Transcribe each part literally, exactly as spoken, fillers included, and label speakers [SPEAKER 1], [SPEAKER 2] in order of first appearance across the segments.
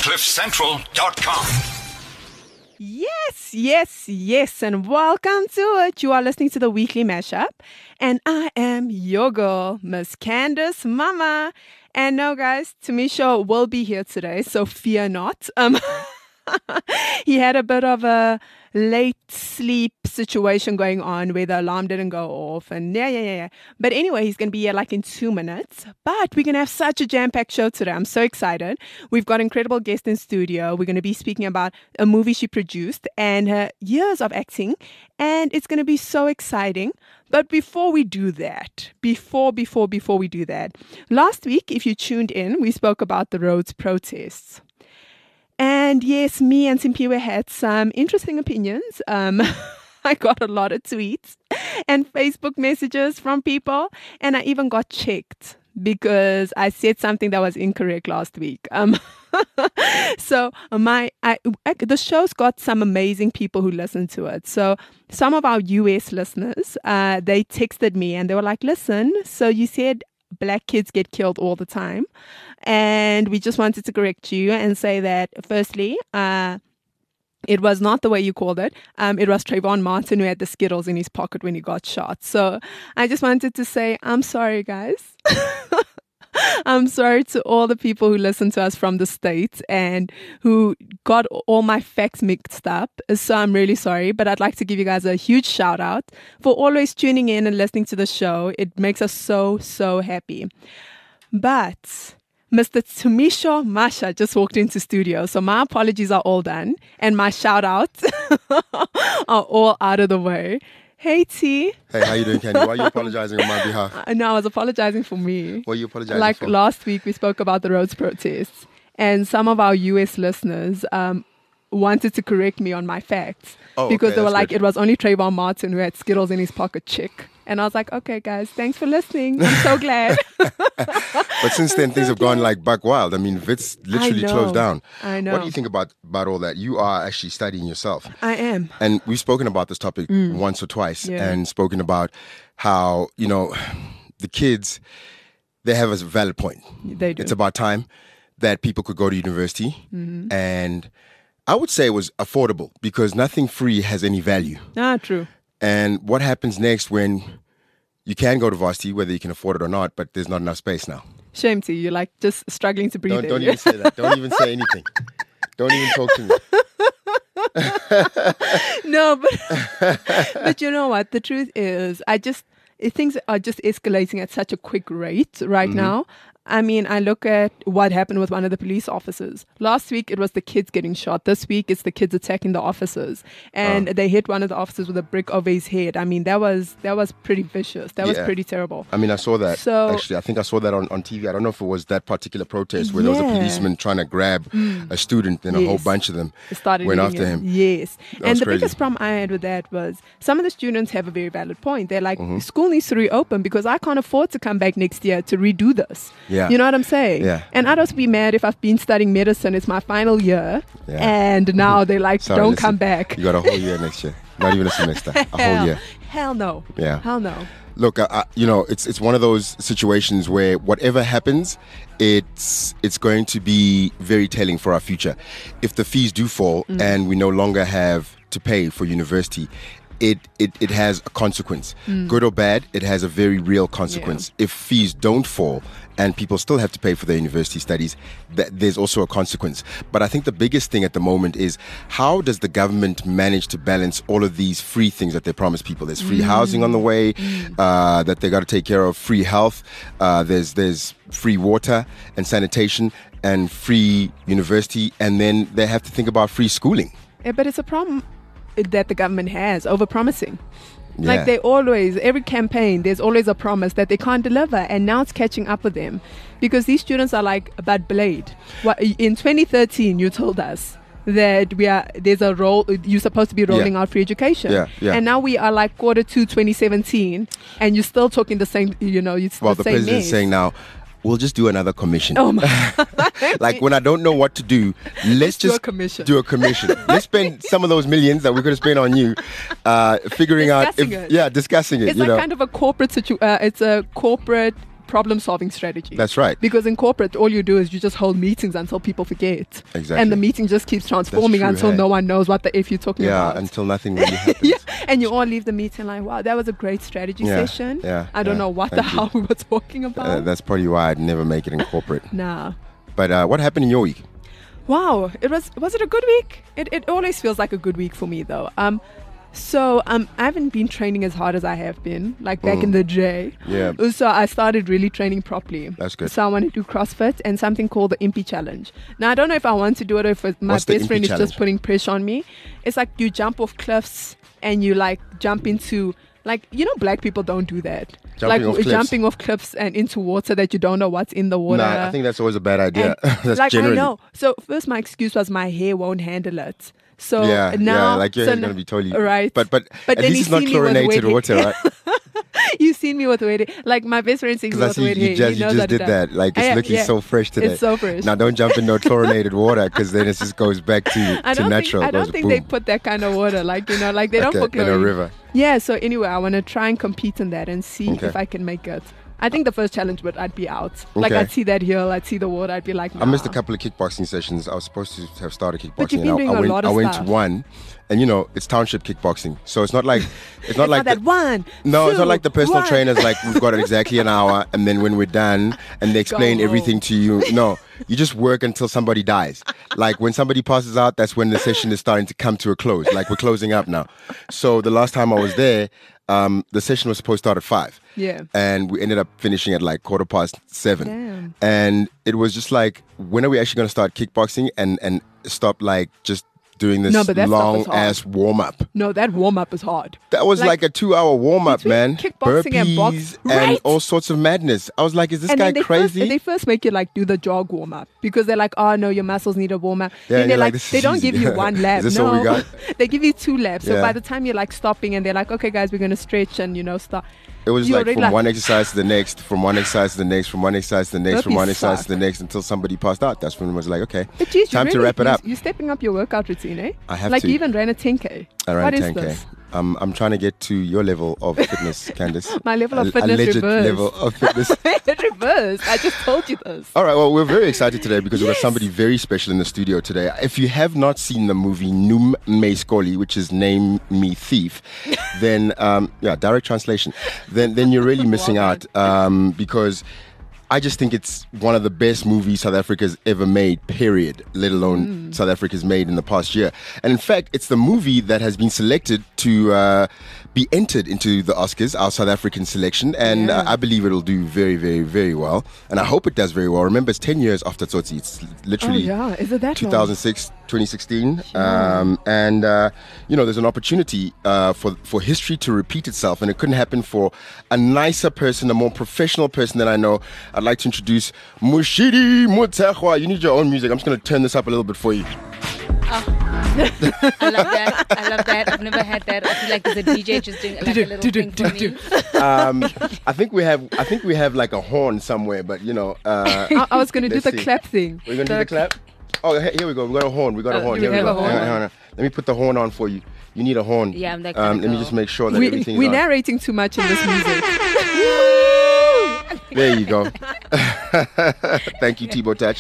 [SPEAKER 1] cliff central dot com.
[SPEAKER 2] Yes, yes, yes, and welcome to it. You are listening to the Weekly Mashup, and I am your girl, Miss Candace Mama. And no, guys, Tamisha will be here today, so fear not. Um, he had a bit of a late sleep situation going on where the alarm didn't go off, and yeah, yeah, yeah, yeah. But anyway, he's going to be here like in two minutes. But we're going to have such a jam-packed show today. I'm so excited. We've got incredible guests in studio. We're going to be speaking about a movie she produced and her years of acting, and it's going to be so exciting. But before we do that, before, before, before we do that, last week, if you tuned in, we spoke about the Rhodes protests. And yes, me and Simpiwe had some interesting opinions. Um, I got a lot of tweets and Facebook messages from people, and I even got checked because I said something that was incorrect last week. Um, so my I, I, the show's got some amazing people who listen to it. So some of our U S listeners, uh, they texted me and they were like, "Listen, so you said Black kids get killed all the time, and we just wanted to correct you and say that firstly, uh, it was not the way you called it. Um, it was Trayvon Martin who had the Skittles in his pocket when he got shot. So I just wanted to say, I'm sorry, guys." I'm sorry to all the people who listen to us from the States and who got all my facts mixed up. So I'm really sorry, but I'd like to give you guys a huge shout out for always tuning in and listening to the show. It makes us so, so happy. But Mister Tumisho Masha just walked into studio, so my apologies are all done and my shout outs are all out of the way. Hey, T.
[SPEAKER 3] Hey, how you doing, Candy? Why are you apologizing on my behalf?
[SPEAKER 2] Uh, no, I was apologizing for me.
[SPEAKER 3] What are you apologizing
[SPEAKER 2] like
[SPEAKER 3] for?
[SPEAKER 2] Like last week, we spoke about the Rhodes protests, and some of our U S listeners um, wanted to correct me on my facts
[SPEAKER 3] oh,
[SPEAKER 2] because
[SPEAKER 3] okay,
[SPEAKER 2] they were like,
[SPEAKER 3] good.
[SPEAKER 2] it was only Trayvon Martin who had Skittles in his pocket, chick. And I was like, okay, guys, thanks for listening. I'm so glad.
[SPEAKER 3] But since then, things have gone like buck wild. I mean, Wits literally closed down.
[SPEAKER 2] I know.
[SPEAKER 3] What do you think about, about all that? You are actually studying yourself.
[SPEAKER 2] I am.
[SPEAKER 3] And we've spoken about this topic
[SPEAKER 2] mm.
[SPEAKER 3] once or twice
[SPEAKER 2] yeah.
[SPEAKER 3] and spoken about how, you know, the kids, they have a valid point.
[SPEAKER 2] They do.
[SPEAKER 3] It's about time that people could go to university.
[SPEAKER 2] Mm-hmm.
[SPEAKER 3] And I would say it was affordable because nothing free has any value.
[SPEAKER 2] Ah, true.
[SPEAKER 3] And what happens next when you can go to varsity, whether you can afford it or not, but there's not enough space now?
[SPEAKER 2] Shame to you. You're like just struggling to breathe.
[SPEAKER 3] Don't,
[SPEAKER 2] in.
[SPEAKER 3] don't even say that. Don't even say anything. Don't even talk to
[SPEAKER 2] me. No, but but you know what? The truth is, I just things are just escalating at such a quick rate right mm-hmm. now. I mean, I look at what happened with one of the police officers. Last week, it was the kids getting shot. This week, it's the kids attacking the officers. And oh. they hit one of the officers with a brick over his head. I mean, that was that was pretty vicious. That yeah. was pretty terrible.
[SPEAKER 3] I mean, I saw that.
[SPEAKER 2] So,
[SPEAKER 3] Actually, I think I saw that on, on T V. I don't know if it was that particular protest where yeah. there was a policeman trying to grab mm. a student and yes. a whole bunch of them went after him.
[SPEAKER 2] Yes.
[SPEAKER 3] That
[SPEAKER 2] and the
[SPEAKER 3] crazy.
[SPEAKER 2] biggest problem I had with that was some of the students have a very valid point. They're like, mm-hmm. school needs to reopen because I can't afford to come back next year to redo this.
[SPEAKER 3] Yeah.
[SPEAKER 2] You know what I'm saying?
[SPEAKER 3] Yeah.
[SPEAKER 2] And I'd also be mad if I've been studying medicine, it's my final year,
[SPEAKER 3] yeah.
[SPEAKER 2] and now they're like,
[SPEAKER 3] Sorry,
[SPEAKER 2] don't
[SPEAKER 3] listen,
[SPEAKER 2] come back.
[SPEAKER 3] You got a whole year next year. Not even a semester. A
[SPEAKER 2] hell,
[SPEAKER 3] whole year.
[SPEAKER 2] Hell no.
[SPEAKER 3] Yeah.
[SPEAKER 2] Hell no.
[SPEAKER 3] Look, I, I, you know, it's it's one of those situations where whatever happens, it's it's going to be very telling for our future. If the fees do fall mm. and we no longer have to pay for university, It, it it has a consequence. Mm. Good or bad, it has a very real consequence. Yeah. If fees don't fall and people still have to pay for their university studies, th- there's also a consequence. But I think the biggest thing at the moment is how does the government manage to balance all of these free things that they promise people? There's free mm. housing on the way, mm. uh, that they got to take care of, free health, uh, there's there's free water and sanitation and free university, and then they have to think about free schooling.
[SPEAKER 2] Yeah, but it's a problem that the government has, over-promising.
[SPEAKER 3] Yeah.
[SPEAKER 2] Like they always, every campaign, there's always a promise that they can't deliver, and now it's catching up with them. Because these students are like, but Blade, what, in twenty thirteen, you told us that we are there's a role, you're supposed to be rolling
[SPEAKER 3] yeah.
[SPEAKER 2] out free education.
[SPEAKER 3] Yeah, yeah.
[SPEAKER 2] And now we are like quarter two, twenty seventeen, and you're still talking the same, you know, it's
[SPEAKER 3] well,
[SPEAKER 2] the,
[SPEAKER 3] the
[SPEAKER 2] same
[SPEAKER 3] president's
[SPEAKER 2] mess.
[SPEAKER 3] saying now, we'll just do another commission.
[SPEAKER 2] Oh my.
[SPEAKER 3] Like when I don't know what to do, let's
[SPEAKER 2] do
[SPEAKER 3] just
[SPEAKER 2] a commission.
[SPEAKER 3] do a commission. Let's spend some of those millions that we could have spent on you, uh, figuring
[SPEAKER 2] discussing
[SPEAKER 3] out, if,
[SPEAKER 2] it.
[SPEAKER 3] yeah, discussing it.
[SPEAKER 2] It's
[SPEAKER 3] you
[SPEAKER 2] like
[SPEAKER 3] know?
[SPEAKER 2] kind of a corporate situ- uh, It's a corporate problem-solving strategy.
[SPEAKER 3] That's right.
[SPEAKER 2] Because in corporate, all you do is you just hold meetings until people forget.
[SPEAKER 3] Exactly.
[SPEAKER 2] And the meeting just keeps transforming
[SPEAKER 3] true,
[SPEAKER 2] until
[SPEAKER 3] hey.
[SPEAKER 2] no one knows what the F you're talking
[SPEAKER 3] Yeah,
[SPEAKER 2] about.
[SPEAKER 3] until nothing really happens.
[SPEAKER 2] Yeah, and you all leave the meeting like, wow, that was a great strategy
[SPEAKER 3] Yeah,
[SPEAKER 2] session.
[SPEAKER 3] yeah,
[SPEAKER 2] I don't
[SPEAKER 3] yeah,
[SPEAKER 2] know what the
[SPEAKER 3] thank you.
[SPEAKER 2] hell we were talking about.
[SPEAKER 3] Uh, that's probably why I'd never make it in corporate.
[SPEAKER 2] nah.
[SPEAKER 3] But uh, what happened in your week?
[SPEAKER 2] Wow, it was was it a good week? It it always feels like a good week for me though. Um, so um, I haven't been training as hard as I have been, like back
[SPEAKER 3] Mm.
[SPEAKER 2] in the day.
[SPEAKER 3] Yeah.
[SPEAKER 2] So I started really training properly.
[SPEAKER 3] That's good.
[SPEAKER 2] So I want to do CrossFit and something called the Impy Challenge. Now I don't know if I want to do it or if it- my
[SPEAKER 3] What's the
[SPEAKER 2] best
[SPEAKER 3] Impy
[SPEAKER 2] friend is
[SPEAKER 3] Challenge?
[SPEAKER 2] just putting pressure on me. It's like you jump off cliffs and you like jump into like you know black people don't do that.
[SPEAKER 3] Jumping
[SPEAKER 2] like
[SPEAKER 3] off cliffs.
[SPEAKER 2] jumping off cliffs and into water that you don't know what's in the water.
[SPEAKER 3] Nah, I think that's always a bad idea.
[SPEAKER 2] And,
[SPEAKER 3] that's
[SPEAKER 2] like
[SPEAKER 3] generally.
[SPEAKER 2] I know. So first, my excuse was my hair won't handle it. So
[SPEAKER 3] Yeah,
[SPEAKER 2] now,
[SPEAKER 3] yeah, like your
[SPEAKER 2] so
[SPEAKER 3] hair's
[SPEAKER 2] n-
[SPEAKER 3] gonna be totally
[SPEAKER 2] right.
[SPEAKER 3] But but,
[SPEAKER 2] But
[SPEAKER 3] at
[SPEAKER 2] then
[SPEAKER 3] least
[SPEAKER 2] you
[SPEAKER 3] it's not
[SPEAKER 2] see me with
[SPEAKER 3] chlorinated
[SPEAKER 2] wet
[SPEAKER 3] water,
[SPEAKER 2] hair.
[SPEAKER 3] right?
[SPEAKER 2] You've seen me with wet hair. Like my best friend sees me
[SPEAKER 3] Because I
[SPEAKER 2] with
[SPEAKER 3] see
[SPEAKER 2] wet
[SPEAKER 3] you
[SPEAKER 2] hair.
[SPEAKER 3] just
[SPEAKER 2] He
[SPEAKER 3] you
[SPEAKER 2] knows
[SPEAKER 3] just did
[SPEAKER 2] it
[SPEAKER 3] that.
[SPEAKER 2] does.
[SPEAKER 3] Like it's
[SPEAKER 2] I-
[SPEAKER 3] looking
[SPEAKER 2] yeah.
[SPEAKER 3] so fresh today.
[SPEAKER 2] It's so fresh.
[SPEAKER 3] Now don't jump in no chlorinated water because then it just goes back to,
[SPEAKER 2] I
[SPEAKER 3] to
[SPEAKER 2] don't
[SPEAKER 3] natural.
[SPEAKER 2] think I
[SPEAKER 3] It
[SPEAKER 2] don't
[SPEAKER 3] goes
[SPEAKER 2] think
[SPEAKER 3] boom.
[SPEAKER 2] they put that kind of water. Like you know, like they don't
[SPEAKER 3] Okay,
[SPEAKER 2] put
[SPEAKER 3] in a
[SPEAKER 2] chlorine.
[SPEAKER 3] river.
[SPEAKER 2] Yeah. So anyway, I want to try and compete in that and see
[SPEAKER 3] Okay.
[SPEAKER 2] if I can make it. I think the first challenge would I'd be out. Like
[SPEAKER 3] Okay.
[SPEAKER 2] I'd see that hill, I'd see the water, I'd be like,
[SPEAKER 3] I missed a
[SPEAKER 2] nah.
[SPEAKER 3] couple of kickboxing sessions. I was supposed to have started kickboxing.
[SPEAKER 2] But you've been
[SPEAKER 3] and I,
[SPEAKER 2] doing
[SPEAKER 3] I
[SPEAKER 2] a
[SPEAKER 3] went,
[SPEAKER 2] lot
[SPEAKER 3] I
[SPEAKER 2] of
[SPEAKER 3] went
[SPEAKER 2] stuff.
[SPEAKER 3] to one, and you know it's township kickboxing, so it's not like it's not
[SPEAKER 2] It's
[SPEAKER 3] like
[SPEAKER 2] not that
[SPEAKER 3] the-
[SPEAKER 2] one.
[SPEAKER 3] No, it's
[SPEAKER 2] two,
[SPEAKER 3] not like the personal
[SPEAKER 2] one.
[SPEAKER 3] trainers. Like we've got exactly an hour, and then when we're done, and they explain
[SPEAKER 2] Go
[SPEAKER 3] everything
[SPEAKER 2] home.
[SPEAKER 3] to you. No, you just work until somebody dies. Like when somebody passes out, that's when the session is starting to come to a close. Like we're closing up now. So the last time I was there, um, the session was supposed to start at five.
[SPEAKER 2] Yeah.
[SPEAKER 3] And we ended up finishing at like quarter past seven.
[SPEAKER 2] Damn.
[SPEAKER 3] And it was just like, when are we actually going to start kickboxing and and stop like just doing this
[SPEAKER 2] No, but that stuff
[SPEAKER 3] long
[SPEAKER 2] is hard.
[SPEAKER 3] ass warm up?
[SPEAKER 2] No, that warm up is hard.
[SPEAKER 3] That was like,
[SPEAKER 2] Like,
[SPEAKER 3] a two hour warm up,
[SPEAKER 2] between
[SPEAKER 3] man.
[SPEAKER 2] kickboxing and box-
[SPEAKER 3] Burpees
[SPEAKER 2] Right.
[SPEAKER 3] and all sorts of madness. I was like, is this
[SPEAKER 2] and
[SPEAKER 3] guy
[SPEAKER 2] then they
[SPEAKER 3] crazy?
[SPEAKER 2] First, they first make you like do the jog warm up because they're like, oh no, your muscles need a warm up.
[SPEAKER 3] Yeah,
[SPEAKER 2] then
[SPEAKER 3] and
[SPEAKER 2] they're
[SPEAKER 3] you're like,
[SPEAKER 2] like,
[SPEAKER 3] "This
[SPEAKER 2] they
[SPEAKER 3] is
[SPEAKER 2] don't
[SPEAKER 3] easy."
[SPEAKER 2] give you one lap.
[SPEAKER 3] Is this
[SPEAKER 2] no,
[SPEAKER 3] all we got?
[SPEAKER 2] they give you two laps. So
[SPEAKER 3] Yeah.
[SPEAKER 2] by the time you're like stopping and they're like, okay, guys, we're gonna stretch and you know start.
[SPEAKER 3] It was
[SPEAKER 2] you're
[SPEAKER 3] like
[SPEAKER 2] already
[SPEAKER 3] from one exercise to the next, from one exercise to the next, from one exercise to the next, from
[SPEAKER 2] Burpees
[SPEAKER 3] one exercise
[SPEAKER 2] suck.
[SPEAKER 3] to the next until somebody passed out. That's when it was like, okay,
[SPEAKER 2] But geez, you
[SPEAKER 3] time to
[SPEAKER 2] really-
[SPEAKER 3] wrap it
[SPEAKER 2] you-
[SPEAKER 3] up.
[SPEAKER 2] You're stepping up your workout routine, eh?
[SPEAKER 3] I have
[SPEAKER 2] like
[SPEAKER 3] to.
[SPEAKER 2] you even ran a ten K.
[SPEAKER 3] I ran
[SPEAKER 2] What is
[SPEAKER 3] ten K.
[SPEAKER 2] this?
[SPEAKER 3] Um, I'm trying to get to your level of fitness, Candice.
[SPEAKER 2] My level of
[SPEAKER 3] A-
[SPEAKER 2] fitness
[SPEAKER 3] alleged
[SPEAKER 2] reversed.
[SPEAKER 3] level of fitness.
[SPEAKER 2] Reverse. I just told you this.
[SPEAKER 3] All right, well, we're very excited today because we've got
[SPEAKER 2] Yes.
[SPEAKER 3] somebody very special in the studio today. If you have not seen the movie Noom Me Skoli, which is Name Me Thief, then, um, yeah, direct translation, then, then you're really missing
[SPEAKER 2] Well
[SPEAKER 3] out um, because I just think it's one of the best movies South Africa's ever made, period, let alone
[SPEAKER 2] Mm.
[SPEAKER 3] South Africa's made in the past year. And in fact, it's the movie that has been selected to uh, be entered into the Oscars, our South African selection. And
[SPEAKER 2] Yeah.
[SPEAKER 3] uh, I believe it'll do very, very, very well. And I hope it does very well. Remember, it's ten years after Tsotsi. It's
[SPEAKER 2] Oh
[SPEAKER 3] literally
[SPEAKER 2] yeah, is it that
[SPEAKER 3] two
[SPEAKER 2] long?
[SPEAKER 3] thousand six, twenty sixteen. Um, and, uh, you know, there's an opportunity uh, for, for history to repeat itself. And it couldn't happen for a nicer person, a more professional person than I know. I'd like to introduce Mushidi Mutehwa. You need your own music. I'm just going to turn this up a little bit for you.
[SPEAKER 4] I love that. I love that. I've never had that. I feel like there's a D J just doing like a little thing for me.
[SPEAKER 3] Um, I think we have I think we have like a horn somewhere, but you know. Uh,
[SPEAKER 2] I, I was gonna do
[SPEAKER 3] Let's
[SPEAKER 2] the
[SPEAKER 3] see.
[SPEAKER 2] clap thing.
[SPEAKER 3] We're gonna do the clap. Oh, he- here we go. We got a horn. We got a
[SPEAKER 4] Oh,
[SPEAKER 3] horn.
[SPEAKER 4] you
[SPEAKER 3] Here we
[SPEAKER 4] have
[SPEAKER 3] go.
[SPEAKER 4] a horn?
[SPEAKER 3] Hang on, hang on. Let me put the horn on for you. You need a horn.
[SPEAKER 4] Yeah, I'm that
[SPEAKER 3] Um,
[SPEAKER 4] kinda
[SPEAKER 3] let me
[SPEAKER 4] girl.
[SPEAKER 3] just make sure that
[SPEAKER 2] We,
[SPEAKER 3] everything's
[SPEAKER 2] we're
[SPEAKER 3] on.
[SPEAKER 2] narrating too much in this music.
[SPEAKER 3] There you go. Thank you, Thibaut Touch.